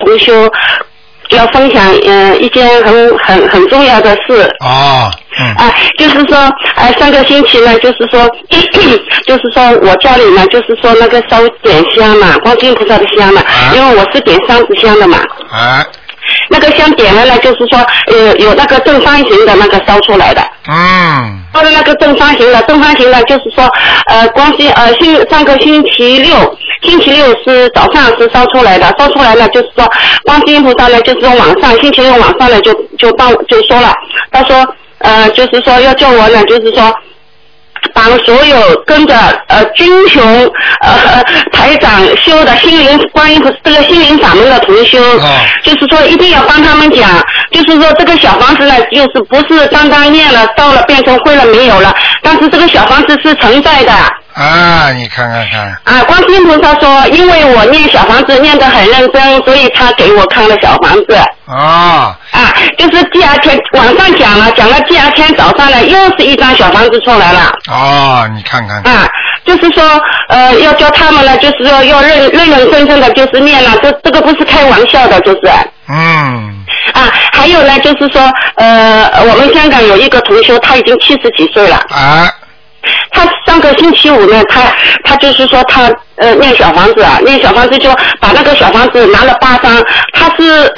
同修要分享一件很重要的事。 哦。 就是说上个星期呢，就是说我家里呢，就是说那个烧点香嘛，观世音菩萨的香嘛，因为我是点三支香的嘛。那个香点了呢，就是说有那个正方形的那个烧出来的。烧的那个正方形的，就是说上个星期六是早上是烧出来的，烧出来了就是说观世音菩萨呢，就是说星期六晚上呢就说了，他说就是说要叫我呢，就是说帮所有跟着军雄台长修的心灵观音这个心灵法门的同修，就是说一定要帮他们讲，就是说这个小房子呢，就是不是刚刚念了到了变成灰了没有了，但是这个小房子是存在的。 你看看。 观世音菩萨说，因为我念小房子念得很认真，所以他给我看了小房子。就是第二天晚上讲了，第二天早上呢，又是一张小房子出来了。 你看看。 就是说要教他们呢，就是说要认真真的就是念了，这个不是开玩笑的，就是。还有呢，就是说我们香港有一个同修，他已经70几岁了。他上个星期五呢，他就是说他念小房子就把那个小房子拿了8张，他是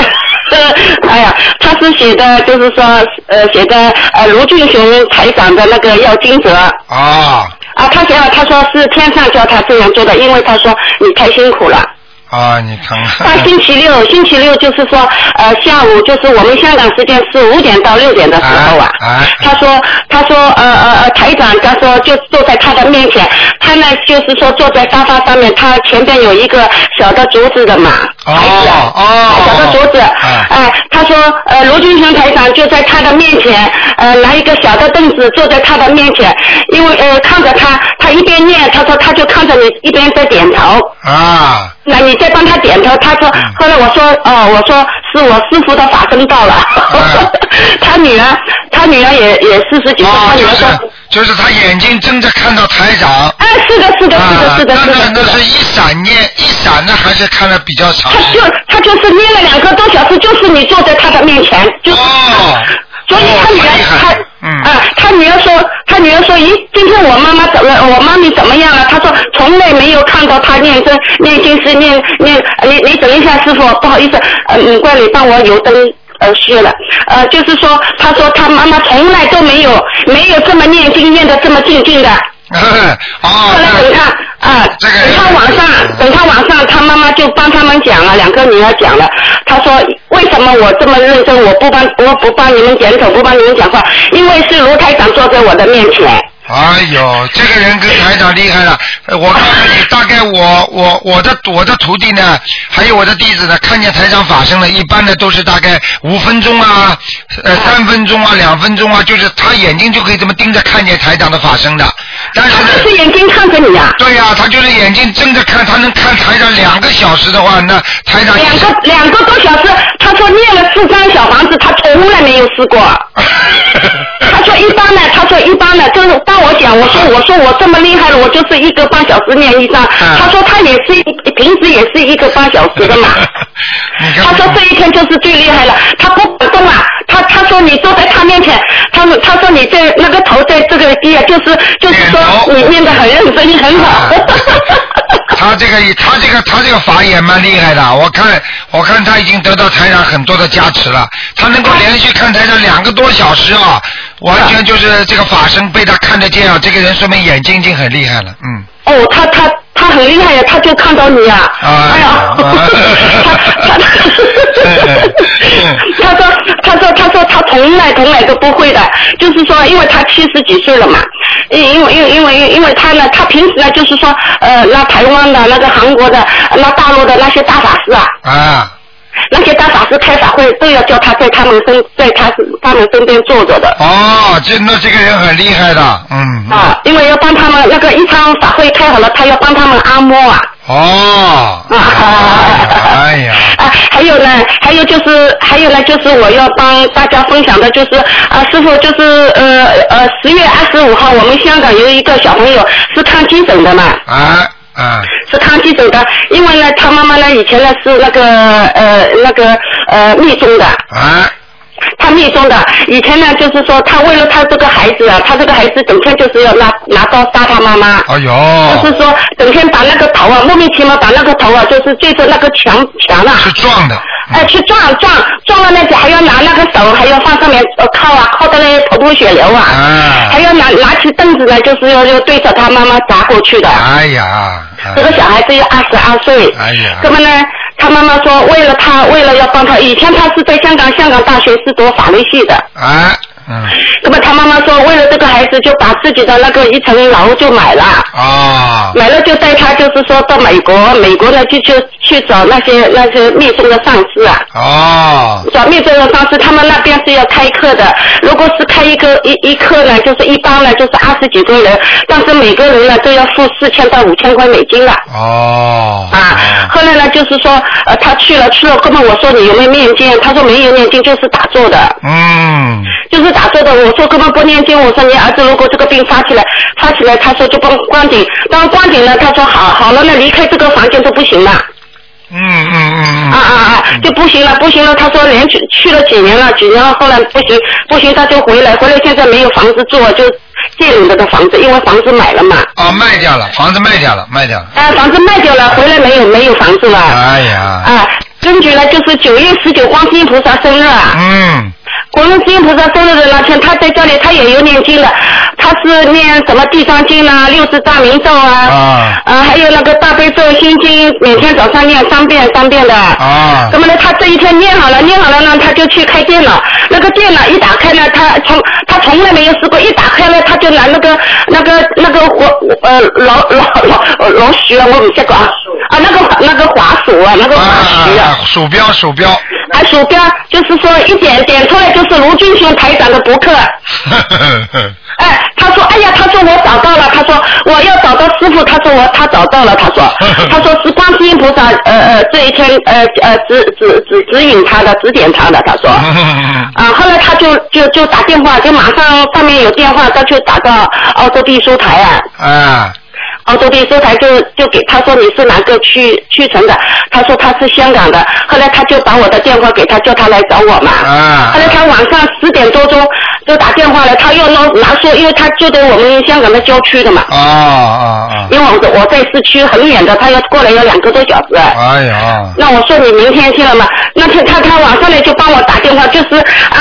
写的就是说写的卢俊雄台长的那个要经者。他说是天上叫他这样做的，因为他说你太辛苦了。 你看看。 他星期六就是说下午就是我们香港时间是5点到6点的时候他说台长他说就坐在他的面前，他呢就是说坐在沙发上面，他前边有一个小的竹子的嘛，小的竹子，他说卢俊雄台长就在他的面前拿一个小的凳子坐在他的面前，因为看着他一边念，他说他就看着你一边在点头。那你再帮他点头，他说后来我说是我师父的法身到了。他女儿也40几岁，他女儿说就是他眼睛睁着看到台长。 是的。 那是一闪呢，还是看得比较长？ 他就是念了2个多小时，就是你坐在他的面前，就是。所以他女儿说，咦，今天我妈咪怎么样了？她说从来没有看到她念经是念，你等一下师傅，不好意思，怪你帮我油灯虚了，就是说，她说她妈妈从来都没有这么念经念得这么静的。后来等他晚上，他妈妈就帮他们讲了，2个女儿讲了。他说为什么我这么认真，我不帮你们点头，不帮你们讲话，因为是卢台长坐在我的面前。 这个人跟台长厉害了。我告诉你，大概我的徒弟呢，还有我的弟子呢，看见台长发生了，一般的都是大概5分钟3分钟2分钟就是他眼睛就可以这么盯着看见台长的发生的。但是呢， 他是眼睛看着你啊？ 对他就是眼睛睁着看，他能看台长2个小时的话，那台长 2个多小时，他说念了4张小房子，他从来没有试过。他说一般呢，就是当我讲，我说我这么厉害了，我就是1个半小时念1张。他说他也是平时也是1个半小时的嘛。他说这一天就是最厉害了，他不管动啊，他说你坐在他面前，他说你在那个头在这个地啊，就是说你念得很认真很好。 他这个法也蛮厉害的，我看他已经得到台上很多的加持了，他能够连续看台上2个多小时完全就是这个法身被他看得见这个人说明眼睛已经很厉害了。 他很厉害呀，他就看到你啊！他说他从来都不会的，就是说，因为他70几岁了嘛，因为他呢，他平时呢就是说，那台湾的、那个韩国的、那大陆的那些大法师那些大法师开法会都要叫他在他们身边坐着的。 那这个人很厉害的， 因为要帮他们那个一场法会开好了，他要帮他们按摩啊。还有呢，就是我要帮大家分享的，就是师傅就是10月25号，我们香港有一个小朋友是看急诊的嘛。 是康基省的，因为呢，他妈妈呢以前呢是那个密宗的。他密宗的，以前呢就是说，他为了他这个孩子啊，他这个孩子整天就是要拿刀杀他妈妈。 哎呦！ 就是说，整天把那个头啊，莫名其妙把那个头啊，就是对着那个墙啊。 去撞的。 去撞了那个，还要拿那个手，还要放上面靠到那头破血流啊。还要拿起凳子呢，就是要对着他妈妈砸过去的。 哎呀！ 这个小孩子要22岁。 哎呀！ 那么呢？他妈妈说，为了要帮他，以前他是在香港大学是读法律系的。那么他妈妈说，为了这个孩子，就把自己的那个1层楼就买了。买了就带他，就是说到美国呢就去找那些密宗的上师啊。找密宗的上师，他们那边是要开课的。如果是开一课呢，就是一般呢就是20几个人，但是每个人呢都要付4000到5000块美金了。后来呢就是说，他去了，根本我说你有没有念经？他说没有念经，就是打坐的。就是打坐的。我说根本不念经。我说你儿子如果这个病发起来，他说就帮关顶。当关顶了，他说好了，那离开这个房间都不行了。就不行了。他说连去了几年了，后来不行，他就回来现在没有房子住，就借人家的房子，因为房子买了嘛。 卖掉了，房子卖掉了。 房子卖掉了，回来没有房子了。 哎呀。 根据呢就是9月19观世音菩萨生日啊。观世音菩萨生日的那天，他在家里他也有念经的，他是念什么地藏经啊、60大明咒啊，还有那个大悲咒心经，每天早上念3遍的。那么呢，他这一天念好了呢，他就去开电脑。那个电脑一打开呢，他从来没有试过，一打开呢，他就拿那个老鼠啊，我不识讲那个滑鼠啊，那个滑鼠啊， 鼠标。 鼠标就是说一点出来就是卢俊雄台长的博客。他说我找到了，他说我要找到师傅，他说他找到了，他说是观世音菩萨这一天指引他的，指点他的，他说后来他就打电话，就马上上面有电话，他就打到澳洲地书台澳洲地书台就给他说你是哪个区城的，他说他是香港的，后来他就把我的电话给他，叫他来找我嘛。后来他晚上10点多钟就打电话了，他又拿说，因为他就在我们香港的郊区的嘛。因为我在市区很远的，他要过来要2个多小时。 哎呀。 那我说你明天去了嘛？那天他晚上来就帮我打电话，就是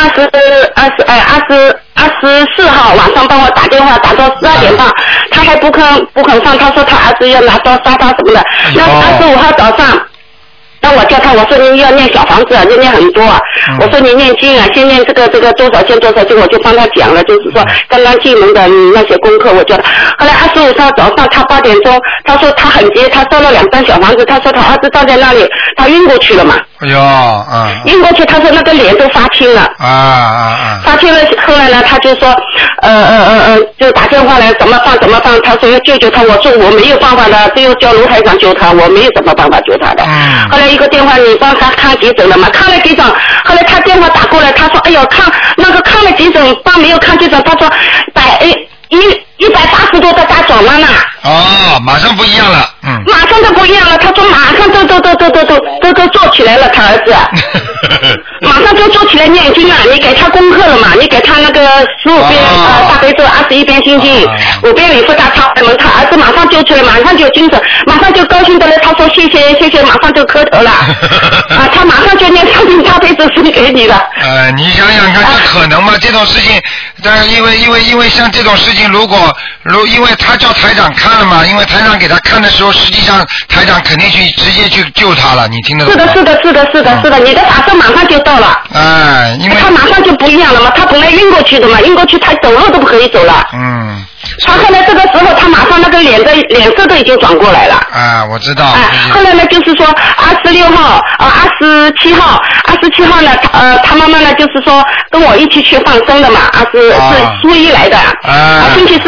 24号晚上帮我打电话，打到12点半，他还不肯放，他说他儿子要拿刀杀他什么的。那25号早上，那我叫他，我说你要念小房子啊，要念很多啊。我说你念经啊，先念这个多少件，我就帮他讲了，就是说刚刚进门的那些功课，我叫他。后来25号早上他8点钟，他说他很急，他烧了2张小房子，他说他儿子站在那里，他晕过去了嘛。晕过去，他说那个脸都发青了。发青了，后来呢，他就说就打电话来怎么办？他说要救他，我说我没有办法的，只有叫卢台长救他，我没有什么办法救他的。后来一个电话，你帮他看急诊了吗？看了急诊，后来他电话打过来，他说哎呦看了急诊，帮没有看急诊，他说180多的大转弯了。 马上不一样了。 马上就不一样了，他说马上都做起来了，他儿子马上就做起来念经了。你给他功课了嘛？你给他那个15遍大悲咒，21遍心经，5遍礼佛大忏悔文，他儿子马上就出来，马上就精神，马上就高兴的了。他说谢谢，马上就磕头了。他马上就念3遍大悲咒送给你了。 你想想看，这可能吗？这种事情，但是因为像这种事情，因为他叫台长看了嘛，因为台长给他看的时候，实际上台长肯定直接去救他了，你听得懂吗？是的，你的法身马上就到了。因为他马上就不一样了嘛，他本来晕过去的嘛，晕过去他走路都不可以走了。他后来这个时候，他马上那个脸色都已经转过来了。 我知道。 后来呢，就是说26号27号呢，他妈妈呢就是说跟我一起去放生的嘛，是初一来的。星期四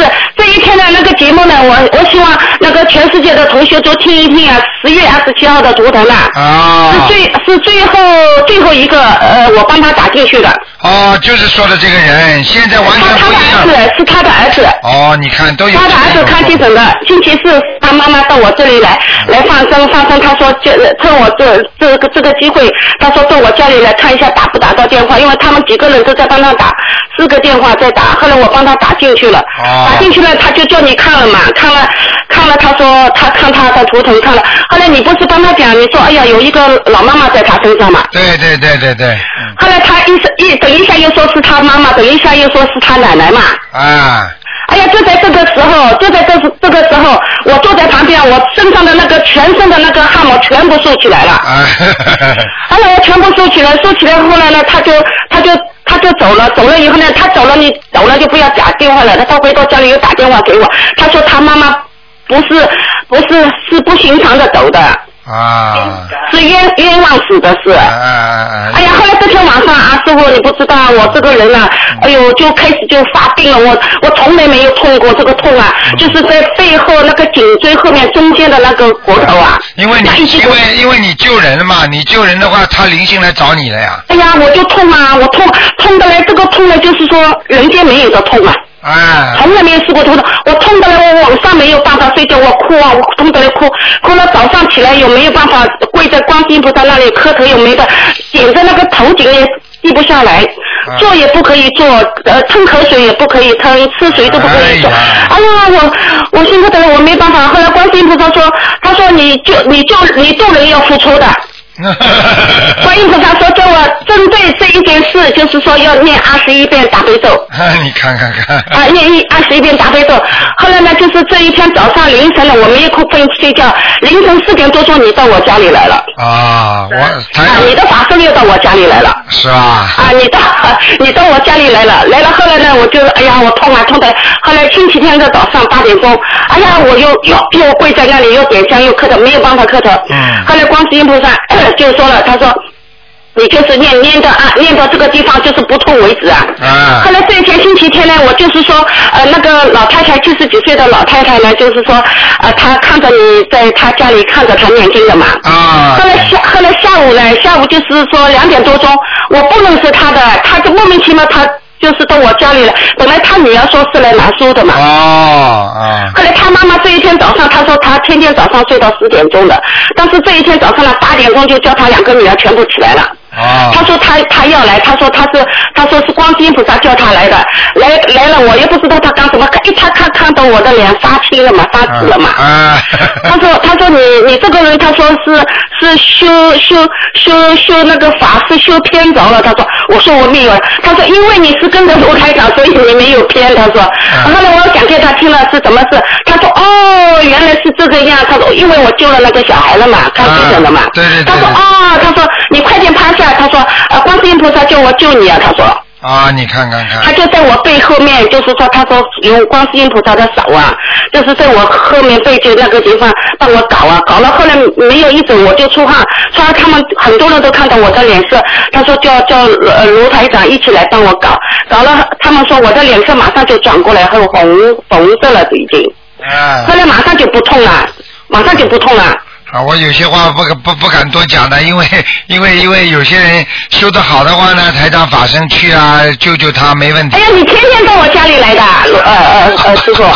这一天的那个节目呢，我希望那个全世界的同学都听一听啊，10月27号的图腾啊，是最后一个我帮他打进去的。 哦，就是说的这个人，现在完全不一样。 是他的儿子。 哦，你看都有。 他的儿子看急诊的，星期四他妈妈到我这里来放生，他说趁我这个机会，他说到我家里来看一下打不打到电话，因为他们几个人都在帮他打4个电话在打，后来我帮他打进去了，打进去了他就叫你看了嘛，看了，他说他看他的图腾看了，后来你不是帮他讲，你说哎呀有一个老妈妈在他身上嘛， 对， 后来他等一下又说是他妈妈，等一下又说是他奶奶嘛，哎呀，就在这个时候，我坐在旁边，我身上的那个全身的那个汗毛全部竖起来了。后来我全部竖起来，后来呢，他就走了以后呢，他走了，你走了就不要打电话了。他回到家里又打电话给我，他说他妈妈不是不寻常的走的。是冤枉死的事。哎呀，后来这天晚上师傅你不知道，我这个人哎呦就开始就发病了，我从来没有痛过这个痛就是在背后那个颈椎后面中间的那个骨头因为你救人了嘛，你救人的话，他灵性来找你了呀。 哎呀，我就痛我痛的来，这个痛呢就是说人间没有的痛从来没有试过痛的，我痛得来，我晚上没有办法睡觉，我哭我痛得来哭了，早上起来又没有办法跪在观世音菩萨那里磕头，又没的，顶着那个头颈也低不下来，坐也不可以坐，吞口水也不可以吞，吃水都不可以吃。哎呀，我现在的我没办法。后来观世音菩萨说，他说你救人要付出的。观音菩萨说叫我针对这一件事，就是说要念21遍大悲咒。 你看。 念21遍大悲咒。后来呢，就是这一天早上凌晨了，我没有空睡觉，凌晨4点多钟你到我家里来了。你的法师又到我家里来了。 是啊。 你到我家里来了，后来呢，我就哎呀，我痛的。后来星期天的早上8点钟，哎呀，我又跪在那里，又点香又磕头，没有办法磕头。后来观世音菩萨就说了，他说你就是念到这个地方就是不痛为止后来这一天星期天呢，我就是说那个老太太70几岁的老太太呢，就是说她看着你在她家里看着她念经的嘛。后来下午就是说2点多钟，我不认识她的，她就莫名其妙她就是到我家里来，本来他女儿说是来拿书的嘛。后来他妈妈这一天早上，他说他天天早上睡到10点钟的，但是这一天早上呢8点钟就叫他2个女儿全部起来了。他说他要来，他说是观世音菩萨叫他来的，来了我也不知道他干什么，他看到我的脸发青了嘛，发紫了嘛。他说你这个人，他说是修那个法是修偏着了，他说，我说我没有，他说因为你是跟着卢台长，所以你没有偏，他说。后来我讲给他听了是怎么事，他说原来是这个样，他说因为我救了那个小孩了嘛，看急诊了嘛。他说他说你快点趴下，他说观世音菩萨叫我救你他说。 你看。 他就在我背后面，就是说他说用观世音菩萨的手就是在我后面背就那个地方帮我搞了，后来没有一整我就出汗，他们很多人都看到我的脸色，他说叫卢台长一起来帮我搞了，他们说我的脸色马上就转过来，很红色了已经。后来马上就不痛了。 我有些话不敢多讲的，因为有些人修得好的话呢，台长法身去救他没问题。 哎呀，你天天到我家里来的，师傅。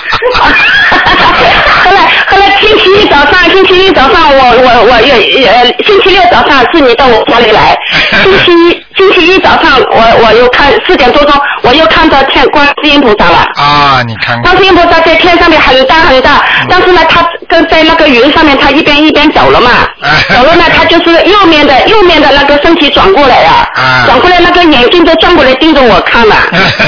后来星期一早上我星期6早上是你到我家里来，星期一早上我又看4点多钟，我又看到观世音菩萨了。 你看。 观世音菩萨在天上面很大很大，但是呢，他跟在那个云上面，他一边走了嘛，走了呢，他就是右面的那个身体转过来转过来那个眼睛就转过来盯着我看了。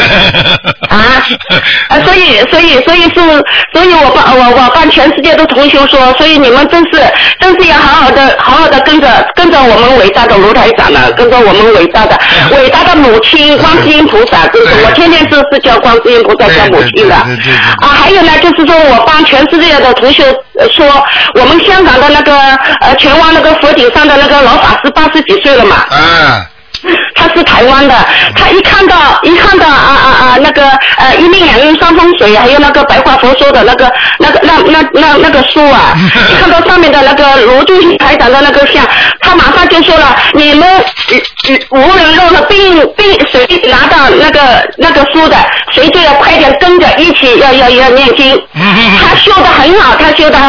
所以我帮全世界的同学说，所以你们真是要好好的跟着我们伟大的卢台长呢，跟着我们伟大的母亲观世音菩萨，我天天是叫观世音菩萨叫母亲的。还有呢，就是说我帮全世界的同学说，我们香港的那个荃湾那个佛顶上的那个老法师80几岁了嘛。他是台湾的，他一看到那个一命两运三风水，还有那个白话佛说的那个书啊，一看到上面的那个卢俊义台长的那个像，他马上就说了，你们无人肉的病谁拿到那个书的，谁就要快点跟着一起要念经。他修得很好，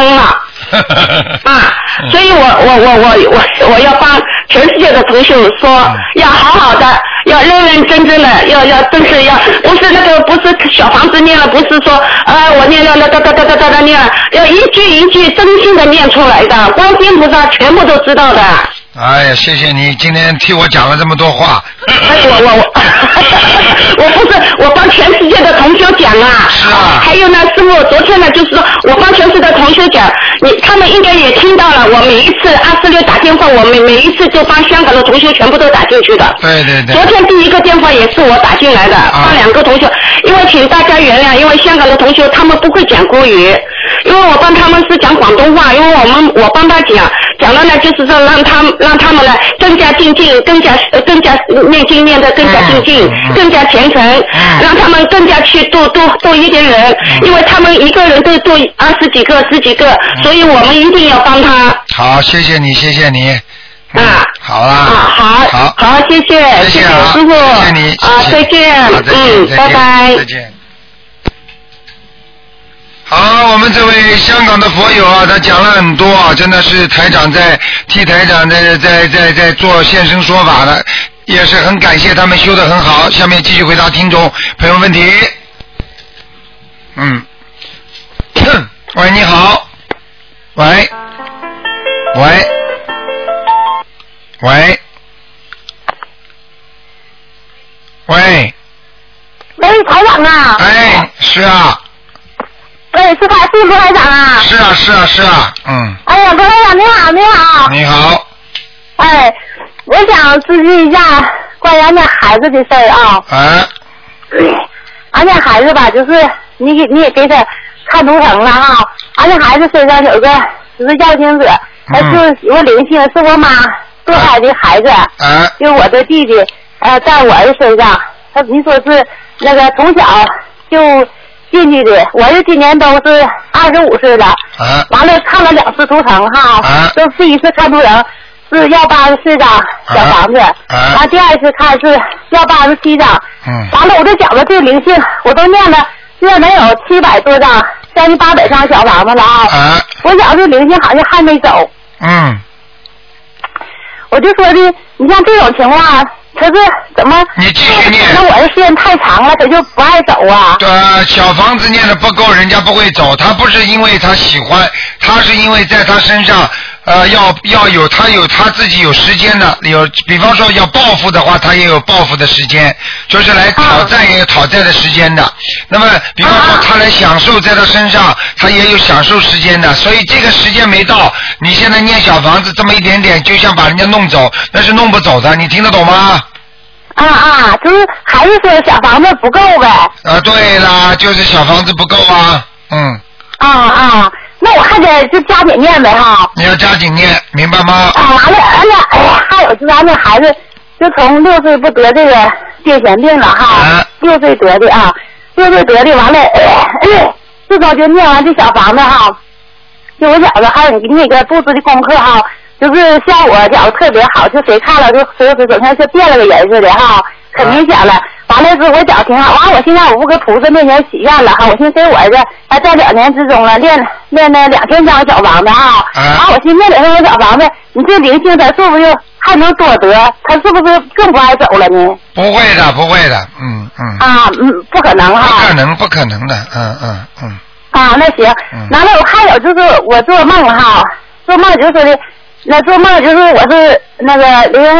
啊，所以我要帮全世界的同学说，要好好的，要认认真真的，要真是要，不是小房子念了，不是说我念了哒念了，要一句一句真心的念出来的，观世音菩萨全部都知道的。 哎呀，谢谢你今天替我讲了这么多话。 我帮全世界的同学讲啊。 是啊。 还有呢，师傅，昨天呢，就是说我帮全世界的同学讲，他们应该也听到了。我每一次26打电话，我每一次就帮香港的同学全部都打进去的。 对对对。 昨天第一个电话也是我打进来的，帮2个同学，因为请大家原谅，因为香港的同学他们不会讲国语，因为我帮他们是讲广东话，因为我帮他讲了呢，就是说让他们呢更加精进，更加念经念得更加精进，更加虔诚，让他们更加去度一点人，因为他们一个人都度20几个、10几个，所以我们一定要帮他。 好，谢谢你。好啦。 好，谢谢师傅。 谢谢你。 再见。拜拜。 再见。好，我们这位香港的佛友啊，他讲了很多啊，真的是台长替台长在做现身说法的，也是很感谢他们修得很好。下面继续回答听众朋友问题。喂，你好。喂， 台长啊。 哎，是啊。 对，是卢台长啊。 是啊。 哎呀，卢台长你好。 你好。 哎，我想咨询一下关于俺家孩子的事儿啊。俺家孩子吧，就是你也给他看图腾了哈。俺家孩子身上有个就是妖精者，他是有个灵性，是我妈堕胎的孩子，就我的弟弟在我儿子身上。你说是那个从小就进去的，我是今年都是25岁了，完了看了2次图腾哈，就第一次看图腾是184张小房子，完第二次看是187张，完了我就觉得这个灵性我都念了，现在能有700多张，将近800张小房子了啊，我想这灵性好像还没走，我就说的，你像这种情况。可是怎么？ 你继续念。 那我的时间太长了，他就不爱走啊。 小房子念的不够，人家不会走。他不是因为他喜欢，他是因为在他身上，要有他自己有时间的，比方说要报复的话，他也有报复的时间，就是来讨债也有讨债的时间的。那么，比方说他来享受在他身上，他也有享受时间的。所以这个时间没到，你现在念小房子这么一点点，就像把人家弄走，那是弄不走的。你听得懂吗？ 就是还是说小房子不够呗。 对啦，就是小房子不够啊。 那我还得就加紧念呗哈。 你要加紧念，明白吗？ 完了，还有就是俺那孩子，就从6岁不得这个癫痫病了哈，6岁得的啊，6岁得的，完了，自从就念完这小房子哈，就我觉着还有你那个布置的功课哈。就是像我觉得特别好，就谁看了就说是整天就变了个人似的哈，可明显了。完了之后我觉得挺好，完我现在我不搁菩萨面前许愿了哈，我现在给我儿子在2年之中了练那2000张小房子哈，完我现在练2000张小房子，你这灵性他是不是还能多得？他是不是更不爱走了呢？ 不会的， 不可能哈。 不可能的， 那行，完了我还有就是我做梦哈，做梦就说的。那做梦就是我是那个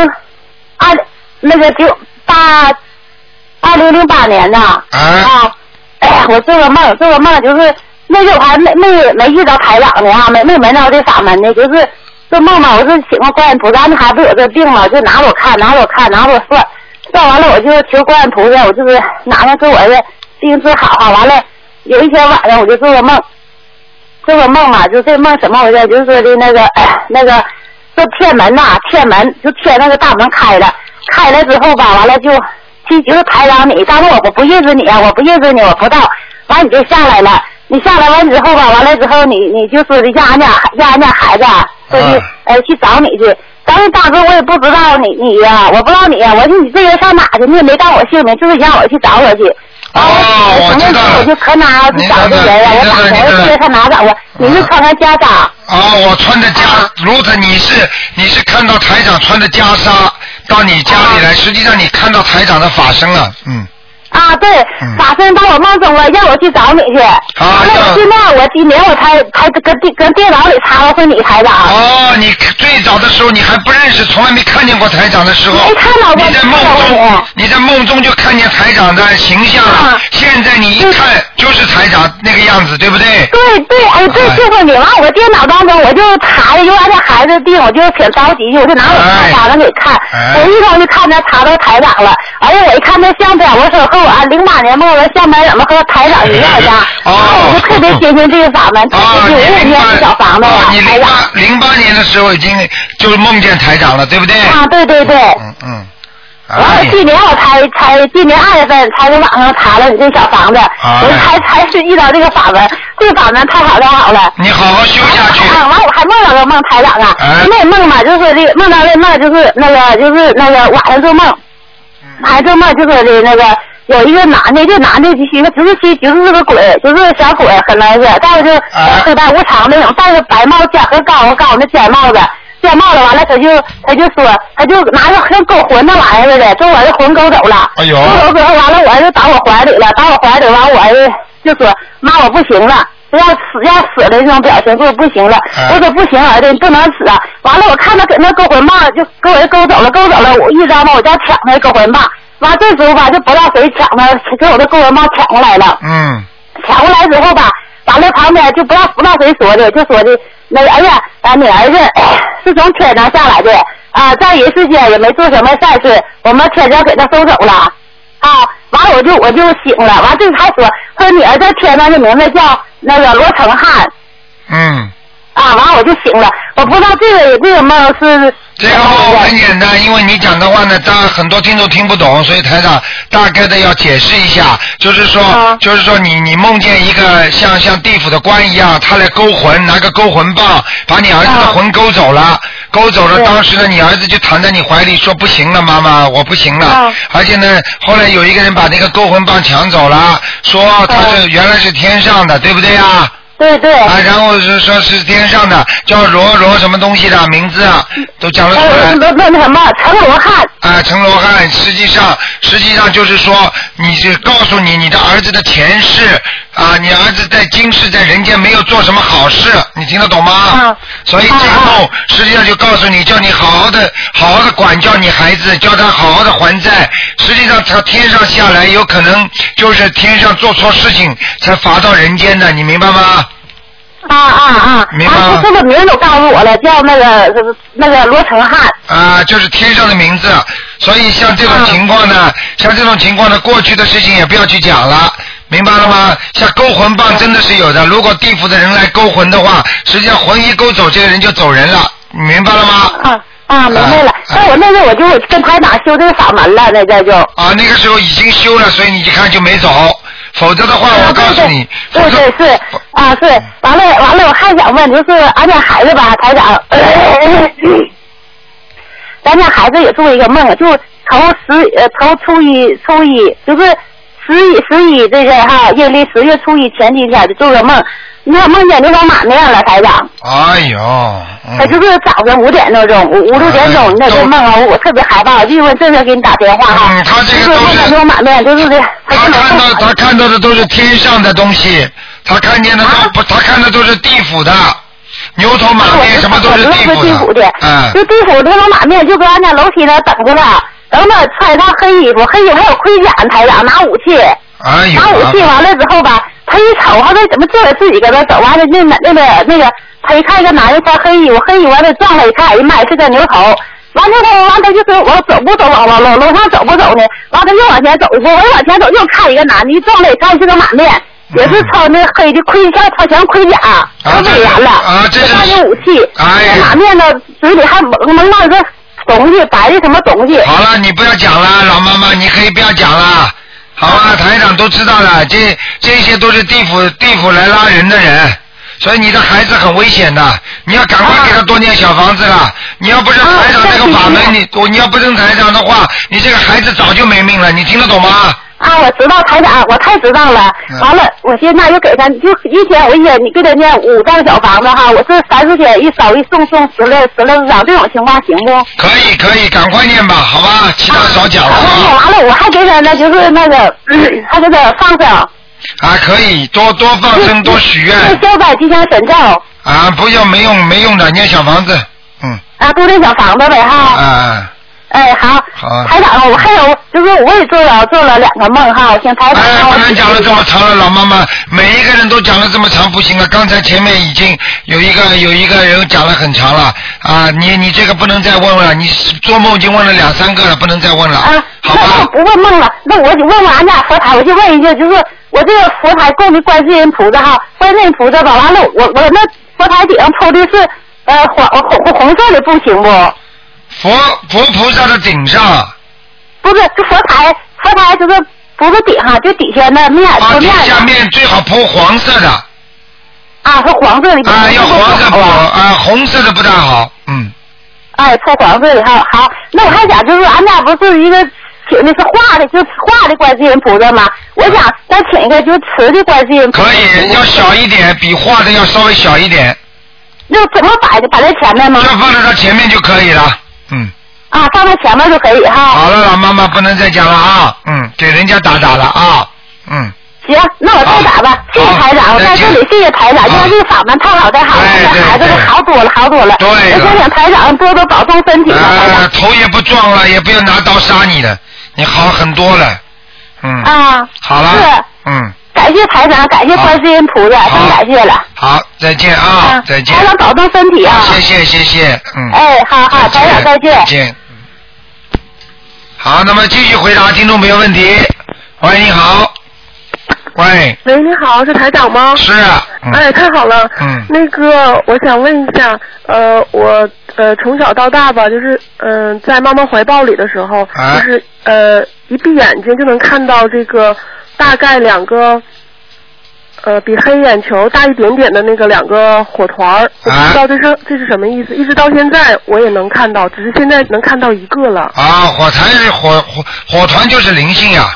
2008年的我做个梦就是那时候还没遇到台长呢哈，没闻到这法门呢，就是做梦嘛，我是请过观音菩萨，那孩子有这病嘛，就拿我看，拿我算完了我就求观音菩萨，我就是拿那给我的病治好哈，完了有一天晚上我就做个梦嘛，就这梦什么回事？就是说的那个说天门就天那个大门开了， 开了之后吧，完了就是台长你，当时我不认识你啊，我不认识你，我不知道，完你就下来了，你下来完之后吧，完了之后你就是让俺家孩子说去找你去。但是当时我也不知道你呀，我不知道你呀，我说你这人上哪去？你也没告我姓名，就是让我去找我去。 我知道了。 我就可哪去找这人啊？我打电话去他哪找啊？你是穿他家长。 我穿着如此你是看到台长穿着袈裟到你家里来，实际上你看到台长的法身了， 对，法身到我梦中了，让我去找你去。现在我今年我才跟电脑里查到是你台长。 你最早的时候你还不认识，从来没看见过台长的时候。 没看到过。 你在梦中就看见台长的形象了。现在你一看就是台长那个样子，对不对？ 对，就是你。完我电脑当中我就查的，因为俺家孩子病，我就挺着急，我就拿我家长给看。我一头就看他查到台长了，而且我一看那相片，我说和我08年梦的相片怎么和台长一样的？我就特别坚信这个法门，特别有5年的小房子呀，台长。 08年的时候已经就是梦见台长了，对不对？ 对。完了，今年我才今年2月份才在网上查了你这小房子，我才是遇到这个法门，这个法门太好了。 你好好修下去。 完我还梦到个梦台长啊，那梦嘛就是这梦到这梦就是那个晚上做梦，晚上做梦就是那个有一个男的，这男的就是个鬼，就是个小鬼，很来是，但是就黑白无常那种，戴着白帽尖和高那尖帽子。掉帽子完了，他就说，他就拿着像勾魂那玩意儿似的，把我的魂勾走了。勾走之后完了，我儿子打我怀里了，完我儿子就说妈我不行了，要死的那种表情，说不行了。我说不行儿子，你不能死啊。完了我看他搁那勾魂棒就给我勾走了，我一张吧我就要抢那勾魂棒。完这时候吧就不知道谁抢了，给我的勾魂棒抢过来了。抢过来之后吧，完了旁边就不知道谁说的，就说的那个你儿子是从天上下来的在人世间也没做什么坏事，我们天上给他收走了完了我就醒了，完这才说你儿子天上的名字叫那个罗成汉。完了我就醒了，我不知道这个梦是。 这个梦很简单，因为你讲的话呢，当然很多听众听不懂，所以台长大概的要解释一下，就是说你梦见一个像地府的官一样，他来勾魂，拿个勾魂棒把你儿子的魂勾走了，当时呢你儿子就躺在你怀里说不行了妈妈我不行了，而且呢后来有一个人把那个勾魂棒抢走了，说他原来是天上的，对不对啊？ 对然后是说是天上的叫罗什么东西的名字都讲了出来。 那什么陈罗汉。 陈罗汉实际上就是说你是告诉你的儿子的前世你儿子在今世在人间没有做什么好事，你听得懂吗？所以这个梦实际上就告诉你，叫你好好的管教你孩子，叫他好好的还债。实际上他天上下来有可能就是天上做错事情才罚到人间的，你明白吗？明白吗？ 这个名都告诉我了，叫那个罗成汉。 就是天上的名字。所以像这种情况呢，过去的事情也不要去讲了，明白了吗？像勾魂棒真的是有的，如果地府的人来勾魂的话，实际上魂一勾走，这个人就走人了，你明白了吗？ 明白了。那我那个我就跟台长修这个法门了，那就。 那个时候已经修了，所以你看就没走。否则的话，我告诉你， 是。完了，我还想问，就是俺家孩子吧，台长，咱家孩子也做一个梦，就头初一，就是11这个阴历10月初一前几天就做个梦。你看梦见那张马面了，台长。他就是早上5点多钟，5、6点钟那个梦我特别害怕，就因为正在给你打电话他这个都是那种马面，就是这。 他看到的都是天上的东西，他看的都是地府的。牛头马面什么都是地府的。 就地府那种马面，就搁俺家楼梯那等着他，等他穿上黑衣服还有盔甲，台长拿武器。拿武器完了之后吧，他一瞅，他怎么就得自己搁那走？完了那个，他一看一个男人穿黑衣服完了撞了一看，妈是个牛头。完他就说我走不走往楼上走不走呢？完他又往前走一步，我往前走又看一个男的，一撞了一看是个马面，也是穿那黑的盔甲，超强盔甲，可威严了。这是武器。马面呢嘴里还蒙了个东西，摆的什么东西。 好了，你不要讲了，老妈妈，你可以不要讲了。好啊，台长都知道了，这些都是地府来拉人的人，所以你的孩子很危险的，你要赶快给他多念小房子了。你要不是台长这个法门，你要不是台长的话，你这个孩子早就没命了，你听得懂吗？ 啊，我知道台长，我太知道了。完了，我现在又给他，就一天我也你给他念5张小房子哈，我是30天一烧一送16张，这种情况行不？ 可以，赶快念吧，好吧，其他少讲了。 完了，我还给他就是那个，还给他放生。 啊，可以多放生，多许愿。 消灾吉祥神咒。 啊，不要没用的，念小房子， 啊，多念小房子呗哈。哎，好，台长，我还有就是我也做了2个梦哈，我请台长。 哎，不能讲了这么长了，老妈妈，每一个人都讲了这么长不行了。刚才前面已经有一个人讲了很长了啊，你这个不能再问了，你做梦已经问了2、3个了，不能再问了。啊，好吧。 那我不问梦了，那我就问俺家佛台，我就问一句，就是我这个佛台供的观世音菩萨哈，观世音菩萨吧，完了我那佛台顶上抽的是红色的，不行不？ 佛菩萨的顶上， 不是，就佛台就是不是顶上，就底下那面。啊， 底下面最好铺黄色的。 啊，是黄色的。 啊，要黄色铺啊，红色的不大好， 哎，铺黄色的哈，好。那我还想就是俺家不是一个请的是画的观世音菩萨吗？我想再请一个就瓷的观世音菩萨。 可以，要小一点，比画的要稍微小一点。 那怎么摆的？摆在前面吗？ 就放在它前面就可以了。 啊，放在前面就可以哈。 好了，老妈妈不能再讲了啊。给人家打了啊。 行，那我再打吧。谢谢台长，在这里谢谢台长，因为这个法门太好太好了，这孩子好多了。 对。 我想请台长多保重身体。 头也不撞了，也不要拿刀杀你的，你好很多了。好了。是。 感谢台长，感谢观世音菩萨，真感谢了。 好，再见啊，再见。 台长保重身体啊。 谢谢。 哎，好，台长再见。 再见。好，那么继续回答听众朋友问题。喂，你好。喂， 你好，是台长吗？ 是。 哎，太好了。那个，我想问一下，我从小到大吧，就是在妈妈怀抱里的时候，就是一闭眼睛就能看到这个大概2个。比黑眼球大一点点的那个2个火团，我不知道这是什么意思，一直到现在我也能看到，只是现在能看到1个了。 啊，火团就是灵性呀，